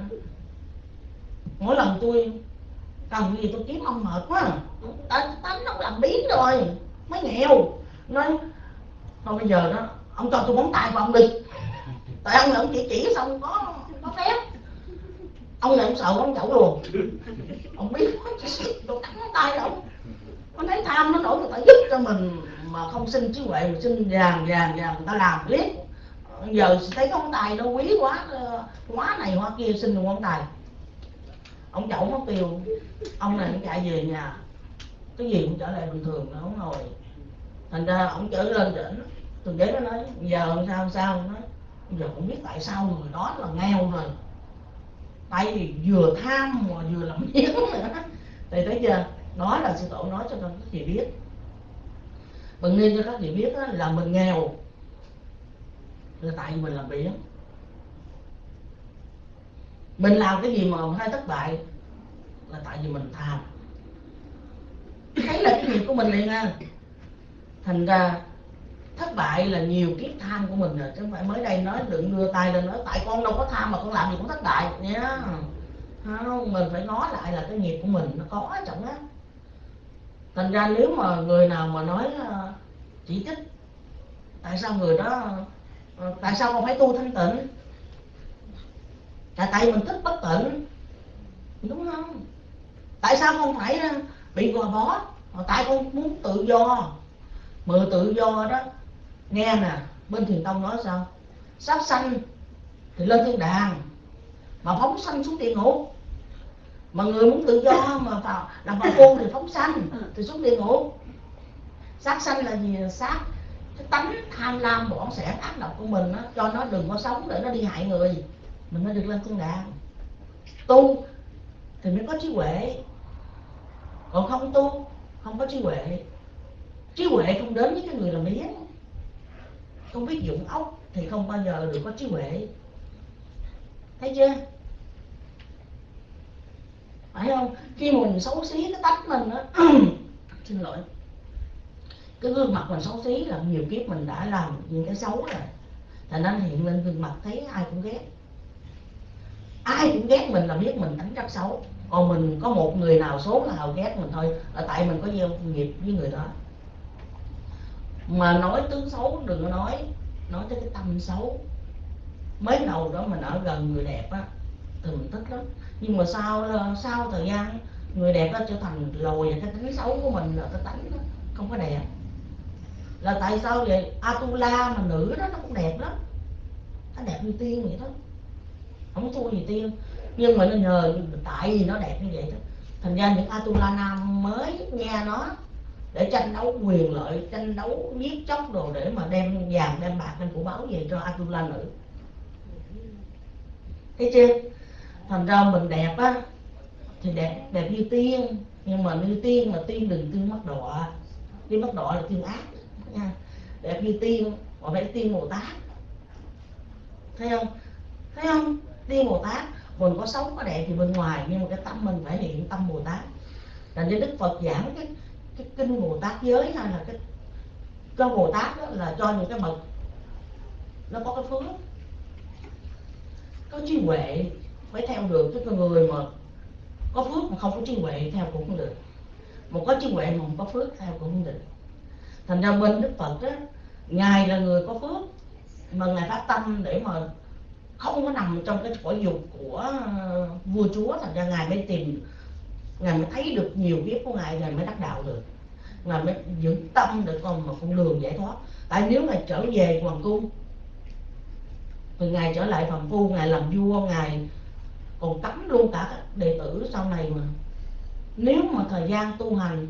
Mỗi lần tôi cần gì tôi kiếm ông mệt quá, tánh ông làm biến rồi mới nghèo. Nói thôi bây giờ đó ông cho tôi móng tay của ông đi, tại ông là ông chỉ chỉ xong có có phép. Ông này ông sợ ông chậu luôn, ông biết tôi cắn tay ông, ông thấy tham nó nổi người ta giúp cho mình mà không xin trí huệ mà xin vàng vàng vàng người ta làm biết. Giờ thấy cái ngón tay nó quý quá, hóa này hóa kia xin được ngón tay. Ông chậu mất tiêu, ông này ông chạy về nhà cái gì cũng trở lại bình thường, nó không ngồi. Thành ra ông trở lên đỉnh, từ ghế nó nói giờ làm sao sao, nó giờ cũng biết tại sao người đó là nghèo rồi, tại vì vừa tham mà vừa làm biếng nữa. Thì thấy chưa, đó là sư tổ nói cho các vị biết, mình nên cho các vị biết là mình nghèo là tại vì mình làm biếng. Mình làm cái gì mà hay thất bại là tại vì mình tham, thấy là cái nghiệp của mình liền à. Thành ra Thất bại là nhiều kiếp tham của mình rồi, chứ không phải mới đây nói đừng đưa tay lên nói tại con đâu có tham mà con làm gì cũng thất bại nha. Không, mình phải ngó lại là cái nghiệp của mình nó có ở trong đó. Thành ra nếu mà người nào mà nói chỉ trích tại sao người đó, tại sao không phải tu thanh tịnh, là tại mình thích bất tịnh, đúng không? Tại sao không phải bị gò bó, tại con muốn tự do. Mà tự do đó, nghe nè, bên Thiền Tông nói sao? Sát sanh thì lên thiên đàng, mà phóng sanh xuống địa ngục. Mà người muốn tự do mà vào làm phàm phu thì phóng sanh thì xuống địa ngục. Sát sanh là gì? Sát cái tánh tham lam bỏng sẻn ác độc của mình đó, cho nó đừng có sống để nó đi hại người, mình mới được lên thiên đàng. Tu thì mới có trí huệ, còn không tu không có trí huệ. Trí huệ không đến với cái người làm biếng, không biết dụng ốc thì không bao giờ được có trí huệ. Thấy chưa? Phải không? Khi mà mình xấu xí cái tánh mình đó xin lỗi, cái gương mặt mình xấu xí là nhiều kiếp mình đã làm những cái xấu rồi, thành nên hiện lên gương mặt thấy ai cũng ghét. Ai cũng ghét mình là biết mình tính rất xấu. Còn mình có một người nào số nào ghét mình thôi là tại mình có gieo nghiệp với người đó. Mà nói tướng xấu đừng có nói, nói tới cái tâm xấu. Mấy đầu đó mình ở gần người đẹp á thì mình thích lắm, nhưng mà sau sau thời gian người đẹp đó trở thành lồi, và cái tính xấu của mình là cái tánh đó không có đẹp. Là tại sao vậy? Atula mà nữ đó nó cũng đẹp lắm, nó đẹp như tiên vậy đó, không thua gì tiên, nhưng mà nó nhờ tại vì nó đẹp như vậy đó, thành ra những Atula nam mới nghe nó để tranh đấu quyền lợi, tranh đấu giết chóc đồ để mà đem vàng đem bạc đem của báo về cho Atula nữ. Thấy chưa? Thành ra mình đẹp á thì đẹp đẹp như tiên, nhưng mà như tiên mà tiên đừng tiên mắc đọa. Tiên mắc đọa là tiên ác nha. Đẹp như tiên mà phải tiên Bồ Tát. Thấy không? Thấy không? Tiên Bồ Tát mình có xấu có đẹp thì bên ngoài, nhưng mà cái tâm mình phải hiện tâm Bồ Tát. Thành ra Đức Phật giảng cái cái kinh Bồ Tát giới, hay là cái cho Bồ Tát đó là cho những cái bậc nó có cái phước, có trí huệ phải theo được. Chứ con người mà có phước mà không có trí huệ theo cũng không được, mà có trí huệ mà không có phước theo cũng không được. Thành ra bên Đức Phật đó, Ngài là người có phước mà Ngài phát tâm để mà không có nằm trong cái cõi dục của vua chúa. Thành ra Ngài mới tìm, Ngài mới thấy được nhiều kiếp của Ngài, Ngài mới đắc đạo được, Ngài mới vững tâm để còn một con đường giải thoát. Tại nếu Ngài trở về hoàng cung thì Ngài trở lại phàm phu, Ngài làm vua, Ngài còn cấm luôn cả các đệ tử sau này mà. Nếu mà thời gian tu hành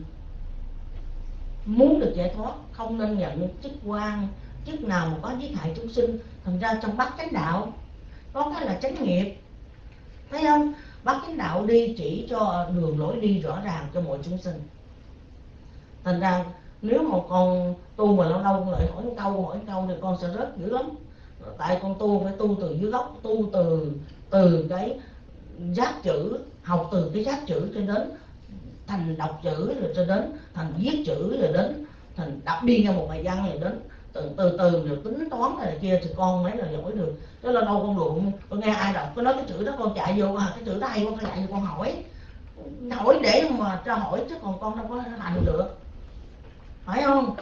muốn được giải thoát, không nên nhận chức quan, chức nào mà có giết hại chúng sinh. Thành ra trong bát chánh đạo có cái là chánh nghiệp, thấy không? Bát chánh đạo đi chỉ cho đường lối đi rõ ràng cho mọi chúng sinh. Thành ra nếu mà con tu mà lâu lâu lại hỏi một câu hỏi một câu thì con sẽ rớt dữ lắm. Tại con tu phải tu từ dưới gốc, tu từ từ cái giác chữ, học từ cái giác chữ cho đến thành đọc chữ, rồi cho đến thành viết chữ, rồi đến thành đọc biên ra một bài văn, rồi đến từ từ từ rồi tính toán này kia thì con mới là giỏi được. Đó là đâu con luận, con nghe ai đọc có nói cái chữ đó con chạy vô, à, cái chữ đó hay con phải chạy vô con hỏi, hỏi để mà cho hỏi, chứ còn con đâu có hành được, phải không?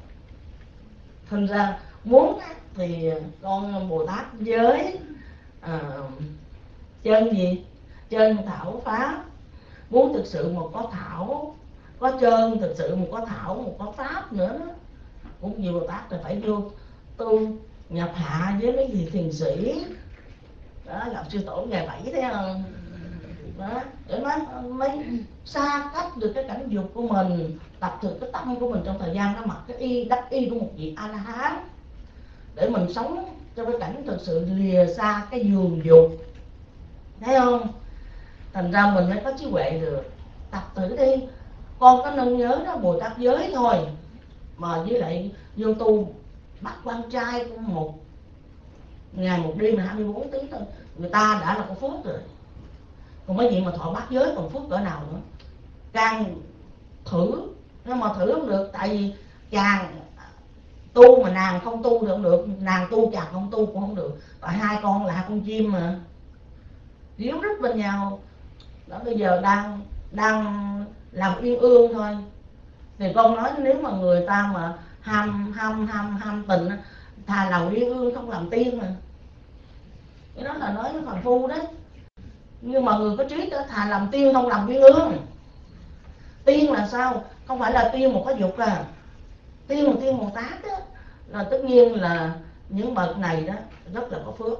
Thành ra muốn thì con Bồ Tát giới à, chân gì? Chân thảo pháp. Muốn thực sự một có thảo, có chân, thực sự một có thảo, một có pháp nữa đó. Cũng như Bồ Tát là phải vô tu nhập hạ với mấy vị thiền sĩ đó, gặp sư tổ ngày bảy thấy không đó, để mới mới xa cách được cái cảnh dục của mình, tập được cái tâm của mình trong thời gian đó, mặc cái y đắc y của một vị A La Hán để mình sống trong cái cảnh thực sự lìa xa cái giường dục, thấy không? Thành ra mình mới có trí huệ được. Tập thử đi, con có nên nhớ đó Bồ Tát giới thôi mà với lại vô tu bắt quan trai của một ngày một đêm là hai mươi bốn tiếng thôi, người ta đã là có phước rồi. Còn mấy vị mà thọ bát giới còn phước cỡ nào nữa. Càng thử, nhưng mà thử không được, tại vì càng Tu mà nàng không tu thì không được, nàng tu chàng không tu cũng không được. Tại hai con là hai con chim mà, díu rít bên nhau. Đó, bây giờ đang đang làm uyên ương thôi. Thì con nói nếu mà người ta mà ham ham ham ham tình, thà làm uyên ương không làm tiên mà. Cái đó là nói với phàm phu đấy. Nhưng mà người có trí đó, thà làm tiên không làm uyên ương. Tiên là sao? Không phải là tiên một cái dục à. Tiên một tiên Bồ Tát đó, là tất nhiên là những bậc này đó rất là có phước.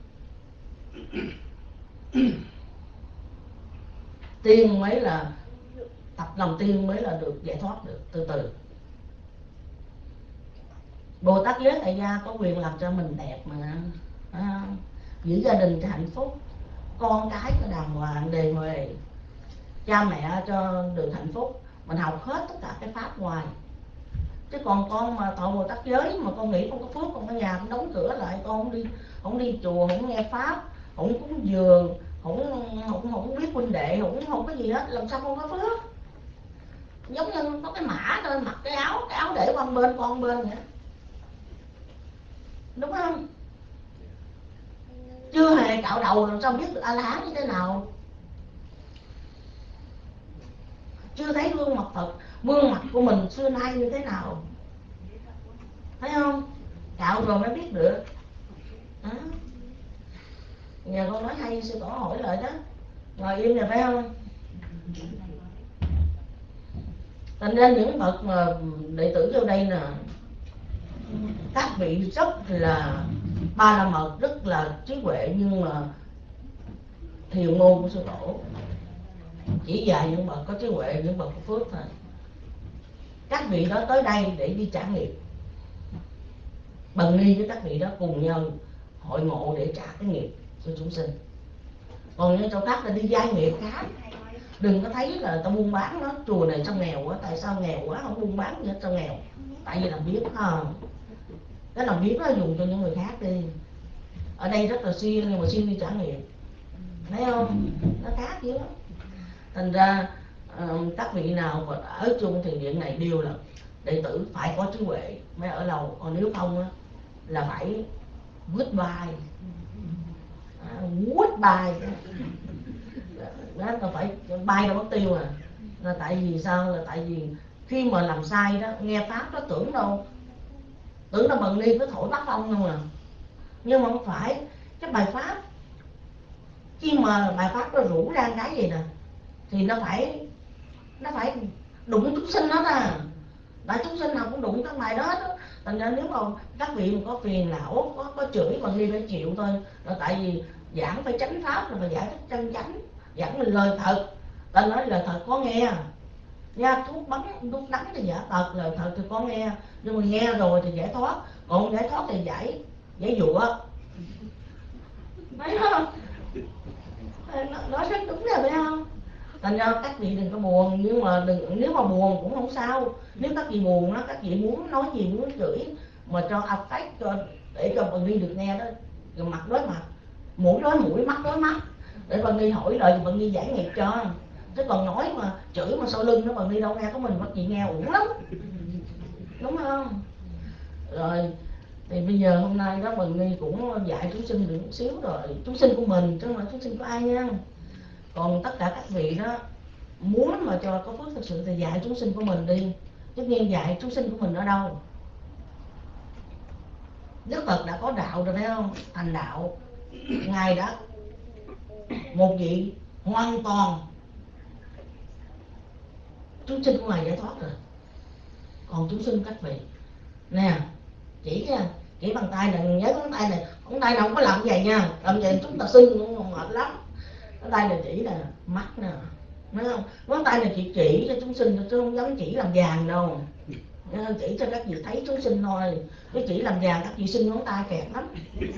Tiên mới là tập lòng tiên mới là được giải thoát được từ từ. Bồ Tát giới tại gia có quyền làm cho mình đẹp mà, à, giữ gia đình cho hạnh phúc, con cái cho đàng hoàng đề huề, cha mẹ cho được hạnh phúc. Mình học hết tất cả cái pháp ngoài. Chứ còn con mà thọ Bồ Tát giới mà con nghĩ con có phước, con ở nhà con đóng cửa lại, con không đi không đi chùa, không nghe pháp, không cúng dường, không không không biết huynh đệ, không không có gì hết, làm sao con có phước? Giống như có cái mã thôi, mặc cái áo, cái áo để con bên con bên vậy, đúng không? Chưa hề cạo đầu làm sao biết được A La Hán như thế nào? Chưa thấy gương mặt Phật, gương mặt của mình xưa nay như thế nào, thấy không? Cạo rồi mới biết được. Đó. Nhà con nói hay, sư tổ hỏi lại đó, ngồi im nè, phải không? Thành ra những bậc mà đệ tử vô đây nè, các vị rất là ba la mật, rất là trí huệ, nhưng mà thiền môn của sư tổ chỉ dạy những bậc có trí huệ, những bậc có phước thôi. Các vị đó tới đây để đi trả nghiệp, bằng ni với các vị đó cùng nhau hội ngộ để trả cái nghiệp cho chúng sinh. Còn những chỗ khác là đi giai nghiệp khác. Đừng có thấy là tao buôn bán nó, chùa này sao nghèo quá, tại sao nghèo quá không buôn bán gì hết, sao nghèo? Tại vì làm biếng không? Cái làm biếng nó dùng cho những người khác đi. Ở đây rất là siêng nhưng mà siêng đi trả nghiệp, thấy không? Nó khác chứ. Thành ra uh, các vị nào mà ở chung thiền viện này đều là đệ tử phải có trí huệ mới ở lâu, còn nếu không á là phải vứt bài, à, quýt bài đó, là phải bay đâu mất tiêu à. Là tại vì sao? Là tại vì khi mà làm sai đó, nghe pháp đó tưởng đâu, tưởng là bằng ni cứ thổi bắt phong không à. Nhưng mà không phải. Cái bài pháp, khi mà bài pháp nó rủ ra cái gì nè, thì nó phải nó phải đụng chúng sinh hết à. Tại chúng sinh nào cũng đụng cái bài đó đó. Thành ra nếu mà các vị mà có phiền não, có, có chửi bằng ni phải chịu thôi. Là tại vì giảng phải chánh pháp, là phải giải thích chân chánh, giảng là lời thật. Ta nói lời thật có nghe nha, thuốc bắn thuốc đắng thì giả thật, lời thật thì có nghe. Nhưng mà nghe rồi thì giải thoát, còn giải thoát thì giải giải dụa, thấy không? Nói rất đúng rồi, phải không? Thành ra các vị đừng có buồn, nhưng mà đừng, nếu mà buồn cũng không sao. Nếu các vị buồn đó, các vị muốn nói gì, muốn chửi mà cho affect, cho để cho bằng ni được nghe đó, rồi mặt đối mặt, mũi đối mũi, mắt đối mắt, để bằng ni hỏi lời, bằng ni giải nghiệp cho. Chứ còn nói mà chửi mà sau lưng nó bằng ni đâu nghe, có mình các chị nghe uổng lắm, đúng không? Rồi thì bây giờ hôm nay đó bằng ni cũng dạy chúng sinh được một xíu rồi, chúng sinh của mình chứ không phải chúng sinh của ai nha. Còn tất cả các vị đó muốn mà cho có phước thực sự thì dạy chúng sinh của mình đi. Tất nhiên dạy chúng sinh của mình ở đâu? Đức Phật đã có đạo rồi, phải không? Thành đạo, Ngài đã một vị hoàn toàn chúng sinh của Ngài giải thoát rồi. Còn chúng sinh các vị nè, chỉ nha, chỉ bằng tay này, nhớ ngón tay này, ngón tay nào không có làm vậy nha, làm vậy chúng ta sưng mệt lắm. Ngón tay này chỉ là mắt nè, thấy không? Ngón tay này chỉ chỉ cho chúng sinh chứ không dám chỉ làm vàng đâu, chỉ cho các vị thấy chúng sinh thôi. Chứ chỉ làm vàng các vị sinh ngón tay kẹt lắm.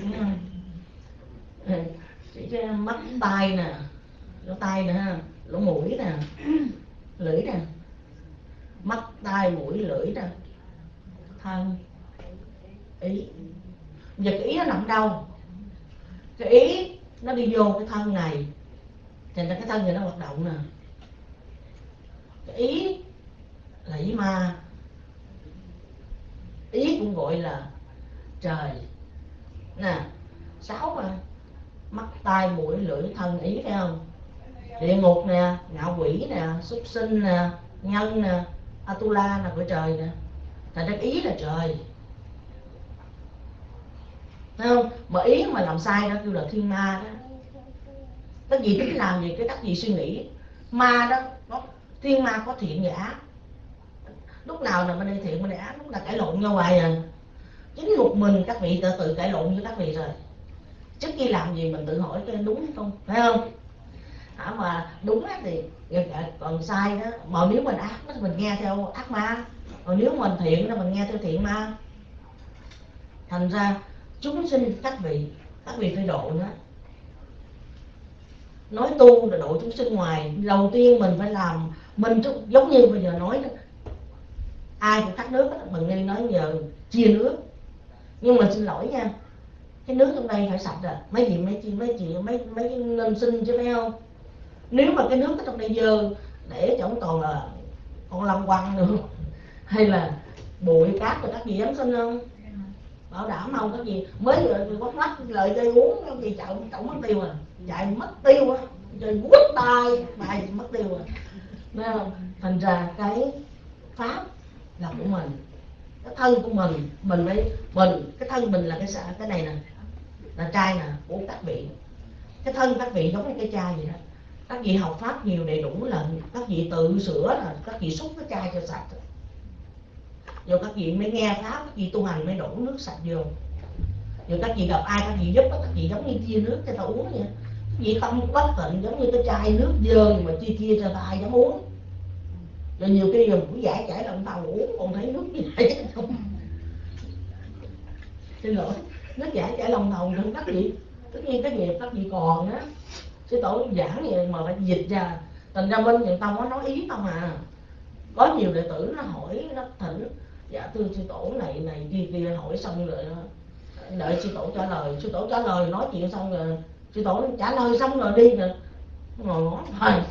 Chỉ cho mắt, tay nè, lỗ tai nè, lỗ mũi nè, lưỡi nè, mắt, tai, mũi, lưỡi nè, thân, ý. Giờ cái ý nó nằm đâu? Cái ý nó đi vô cái thân này, thành ra cái thân này nó hoạt động nè. Cái ý là ý ma, ý cũng gọi là trời nè. Sáu mà mắt tai mũi lưỡi thân ý, phải không? Địa ngục nè, ngạ quỷ nè, súc sinh nè, nhân nè, Atula là của trời nè. Thành ra ý là trời, thấy không? Mà ý mà làm sai đó kêu là thiên ma đó. Cái gì tính làm gì, cái cách gì suy nghĩ. Ma đó, nó, thiên ma có thiện và ác. Lúc nào là bên đây thiện bên đây ác, lúc là cãi lộn nhau hoài à. Chính một mình các vị tự tự cãi lộn với các vị rồi. Trước khi làm gì mình tự hỏi cái đúng hay không, phải không? À, mà đúng thì còn sai đó. Mà nếu mình ác thì mình nghe theo ác ma, còn nếu mình thiện thì mình nghe theo thiện ma. Thành ra chúng sinh các vị, các vị phải độ nữa. Nói tu là độ chúng sinh ngoài. Đầu tiên mình phải làm, mình giống như bây giờ nói đó, ai cũng khát nước đó, mình nên nói giờ chia nước. Nhưng mà xin lỗi nha, cái nước trong đây phải sạch rồi. Mấy chị mấy chị mấy chị mấy mấy nên xin chứ, phải không? Nếu mà cái nước ở trong đây dơ, để cho không toàn là con lăng quăng nữa, hay là bụi cát rồi các chị dám xin không? Bảo đảm không các gì mới vừa quát mắt lời chơi uống các gì chạy chạy mất tiêu à, chạy mất tiêu á, chơi quất tay bài mất tiêu à, thấy không? Thành ra cái pháp là của mình, cái thân của mình, mình mới mình cái thân mình là cái cái này nè, là trai nè của các vị. Cái thân các vị giống như cái chai vậy đó. Các vị học pháp nhiều đầy đủ là các vị tự sửa, là các vị xúc cái chai cho sạch. Rồi các vị mới nghe pháp, các vị tu hành mới đổ nước sạch vô. Rồi các vị gặp ai các vị giúp, các vị giống như chia nước cho ta uống vậy. Các vị không bất tịnh giống như cái chai nước dơ mà chia chia cho ta ai dám uống. Rồi nhiều khi rồi cũng giải chảy lòng tàu uống còn thấy nước gì vậy không? Xin lỗi, nước giải chảy lòng tàu trong các vị, tất nhiên cái nghiệp các vị còn á. Sư tổ giảng vậy mà phải dịch ra. Thành ra bên Thiền Tông nó nói ý không à. Có nhiều đệ tử nó hỏi, nó thỉnh, dạ thưa sư tổ này này kia kia, hỏi xong rồi đợi sư tổ trả lời. Sư tổ trả lời nói chuyện xong rồi sư tổ trả lời xong rồi đi rồi ngồi ngó thôi.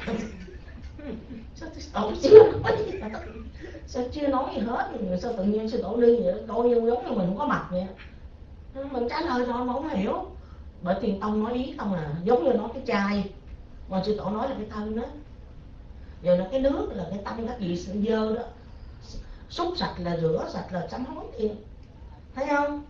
Sao sư tổ chưa nói gì hết, sao chưa nói gì hết, sao tự nhiên sư tổ đi vậy, coi như giống như mình không có mặt vậy. Mình trả lời rồi mà không hiểu. Bởi Thiền Tông nói ý không à, giống như nói cái chai mà sư tổ nói là cái thân đó. Giờ là cái nước là cái tâm các vị dơ đó, xúc sạch là rửa sạch là sám hối tiền, thấy không?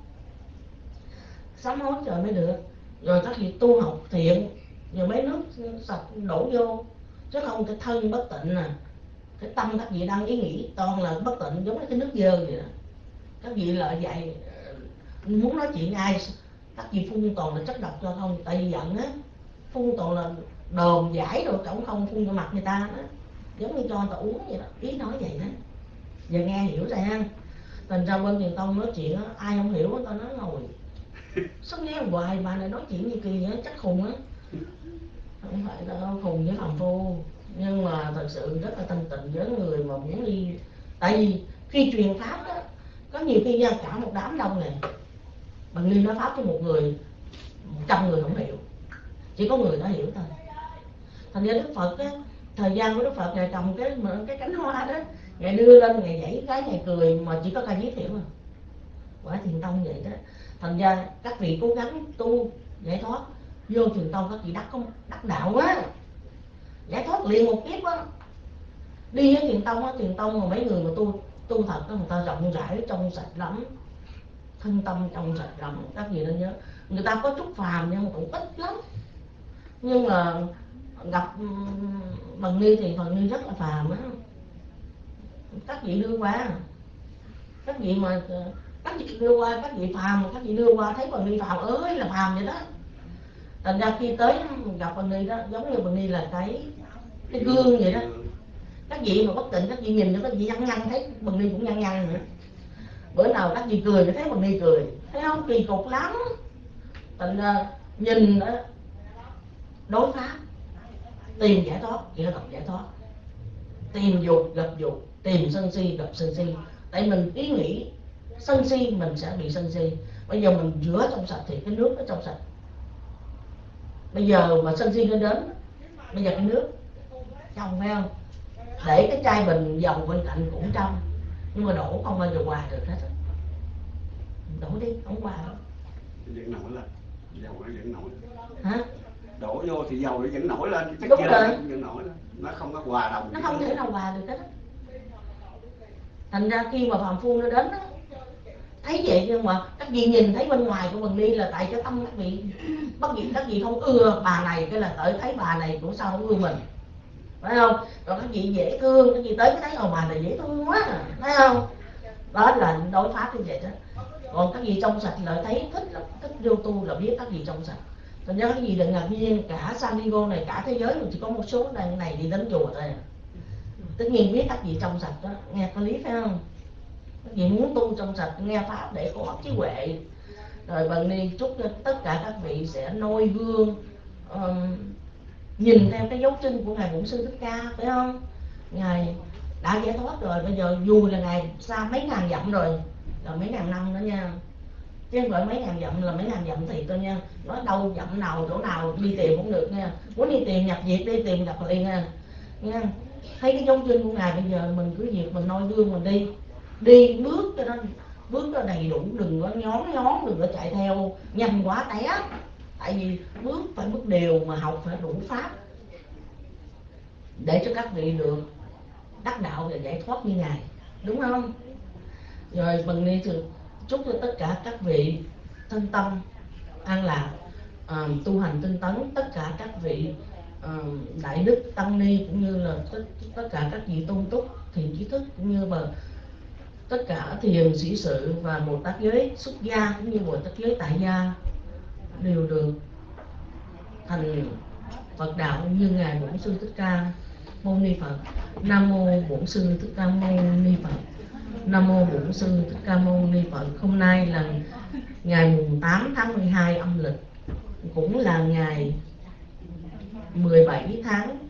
Sám hối rồi mới được. Rồi các vị tu học thiện, rồi mấy nước sạch đổ vô, chứ không cái thân bất tịnh nè, cái tâm các vị đang ý nghĩ toàn là bất tịnh, giống như cái nước dơ vậy đó. Các vị lợi dạy muốn nói chuyện ai, các vị phun toàn là chất độc cho không, tại vì giận á, phun toàn là đờm giải rồi cổng không phun vào mặt người ta đó, giống như cho người ta uống vậy đó, ý nói vậy đó. Giờ nghe hiểu rồi ha. Thành ra bên Thiền Tông nói chuyện á, ai không hiểu người ta nói ngồi sao nghe hoài bà này nói chuyện như kỳ vậy, chắc khùng á. Không phải đâu, khùng với phàm phu, nhưng mà thật sự rất là thanh tịnh với người mà muốn đi. Tại vì khi truyền pháp á, có nhiều khi nha, cả một đám đông này bằng Ly nói pháp cho một người, một trăm người không hiểu, chỉ có người đã hiểu thôi. Thành ra Đức Phật á, thời gian của Đức Phật Ngài cầm cái cái cánh hoa đó, Ngài đưa lên, Ngài dãy cái, Ngài cười mà chỉ có ca giới thiệu à. Quả Thiền Tông vậy đó. Thành ra các vị cố gắng tu giải thoát, vô Thiền Tông các vị đắc không đắc đạo á, giải thoát liền một kiếp á. Đi với Thiền Tông á, Thiền Tông mà mấy người mà tu tu thật đó, người ta rộng rãi trong sạch lắm, thân tâm trong sạch lắm. Các vị nên nhớ, người ta có chút phàm nhưng mà cũng ít lắm. Nhưng mà gặp Bằng Ni thì Bằng Ni rất là phàm á. Các vị đưa qua, các vị mà các vị đưa qua, các vị phàm mà các vị đưa qua thấy Bằng Ni phàm ơi là phàm vậy đó. Thành ra khi tới gặp Bằng Ni đó, giống như Bằng Ni là cái cái gương vậy đó. Các vị mà bất tịnh, các vị nhìn cho các vị nhăn nhăn, thấy Bằng Ni cũng nhăn nhăn nữa. Bữa nào các vị cười thì thấy Bằng Ni cười, thấy không, kỳ cục lắm. Thành ra nhìn đó, đối pháp, tìm giải thoát chỉ là gặp giải thoát, tìm dục gặp dục, tìm sân si gặp sân si. Tại mình ý nghĩ sân si mình sẽ bị sân si. Bây giờ mình rửa trong sạch thì cái nước nó trong sạch. Bây giờ mà sân si nó đến, bây giờ cái nước trong, phải không? Để cái chai bình dầu bên cạnh cũng trong, nhưng mà đổ không bao giờ hòa được hết. đổ đi, không hòa đâu. Vẫn nổi lên, dầu nó vẫn nổi. Hả? Đổ vô thì dầu nó vẫn nổi lên, chắc Đúng kia rồi. nó vẫn nổi lên, nó không có hòa đồng. Nó không thể nào hòa được hết. Thành ra khi mà phàm phu nó đến đó, thấy vậy nhưng mà các vị nhìn thấy bên ngoài của Vân Ly là tại cái tâm các vị bất vị các vị không ưa bà này, cái là tự thấy bà này cũng sao không ưa mình, phải không? Rồi các vị dễ thương, các vị tới cái thấy ông bà này dễ thương quá à, phải không? Đó là đối pháp như vậy đó. Còn các vị trong sạch lại thấy thích lắm, thích vô tu là biết các vị trong sạch. Thành ra các vị đừng ngạc nhiên, cả San Diego này, cả thế giới chỉ có một số đàn này đi đến chùa thôi à. Tất nhiên biết các vị trong sạch đó, nghe có lý phải không? Các vị muốn tu trong sạch, nghe pháp để có trí huệ. Rồi Vân Ly chúc cho tất cả các vị sẽ noi gương, um, nhìn theo cái dấu chân của Ngài Bổn Sư Thích Ca, phải không? Ngài đã giải thoát rồi, bây giờ dù là Ngài xa mấy ngàn dặm rồi, là mấy ngàn năm đó nha. Chứ không phải mấy ngàn dặm là mấy ngàn dặm thì tôi nha. Nói đâu dặm nào, chỗ nào đi tìm cũng được nha. Muốn đi tìm nhập Việt đi tìm nhập liền nha. Nha. Thấy cái dấu chân của Ngài bây giờ mình cứ việc mình noi gương mình đi. Đi bước cho nó bước cho đầy đủ, đừng có nhón nhón, đừng có chạy theo nhanh quá té. Tại vì bước phải bước đều mà học phải đủ pháp để cho các vị được đắc đạo và giải thoát như Ngài, đúng không? Rồi Vân Ly chúc cho tất cả các vị thân tâm an lạc, uh, tu hành tinh tấn, tất cả các vị uh, đại đức tăng ni cũng như là tất, tất cả các vị tôn túc thiền trí thức cũng như là tất cả thiền sĩ sự và Bồ Tát giới xuất gia cũng như Bồ Tát giới tại gia đều được thành Phật đạo như Ngài Bổn Sư Thích Ca Mâu Ni Phật. Nam mô Bổn Sư Thích Ca Mâu Ni Phật. Nam mô Bổn Sư Thích Ca Mâu Ni Phật. Hôm nay là ngày mùng tám tháng mười hai âm lịch, cũng là ngày mười bảy tháng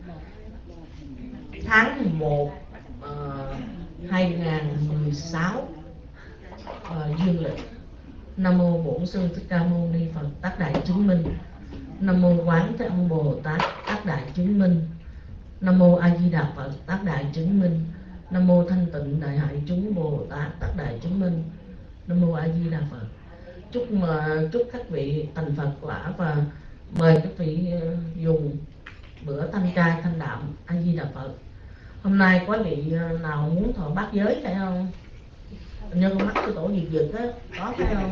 tháng một uh, hai nghìn mười sáu uh, dương lịch. Nam mô Bổn Sư Thích Ca Mâu Ni Phật tác đại chứng minh. Nam mô Quán Thế Âm Bồ Tát tác đại chứng minh. Nam mô A Di Đà Phật tác đại chứng minh. Nam mô Thanh Tịnh Đại Hạnh Chúng Bồ Tát tác đại chứng minh. Nam mô A Di Đà Phật. Chúc mà chúc các vị thành Phật quả và mời các vị dùng bữa thanh chay thanh đạm. A Di Đà Phật. Hôm nay có vị nào muốn thọ bát giới phải không? Nhân mắt cái tổ diệt dực á, có phải không?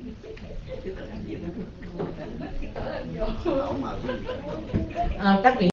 À, các vị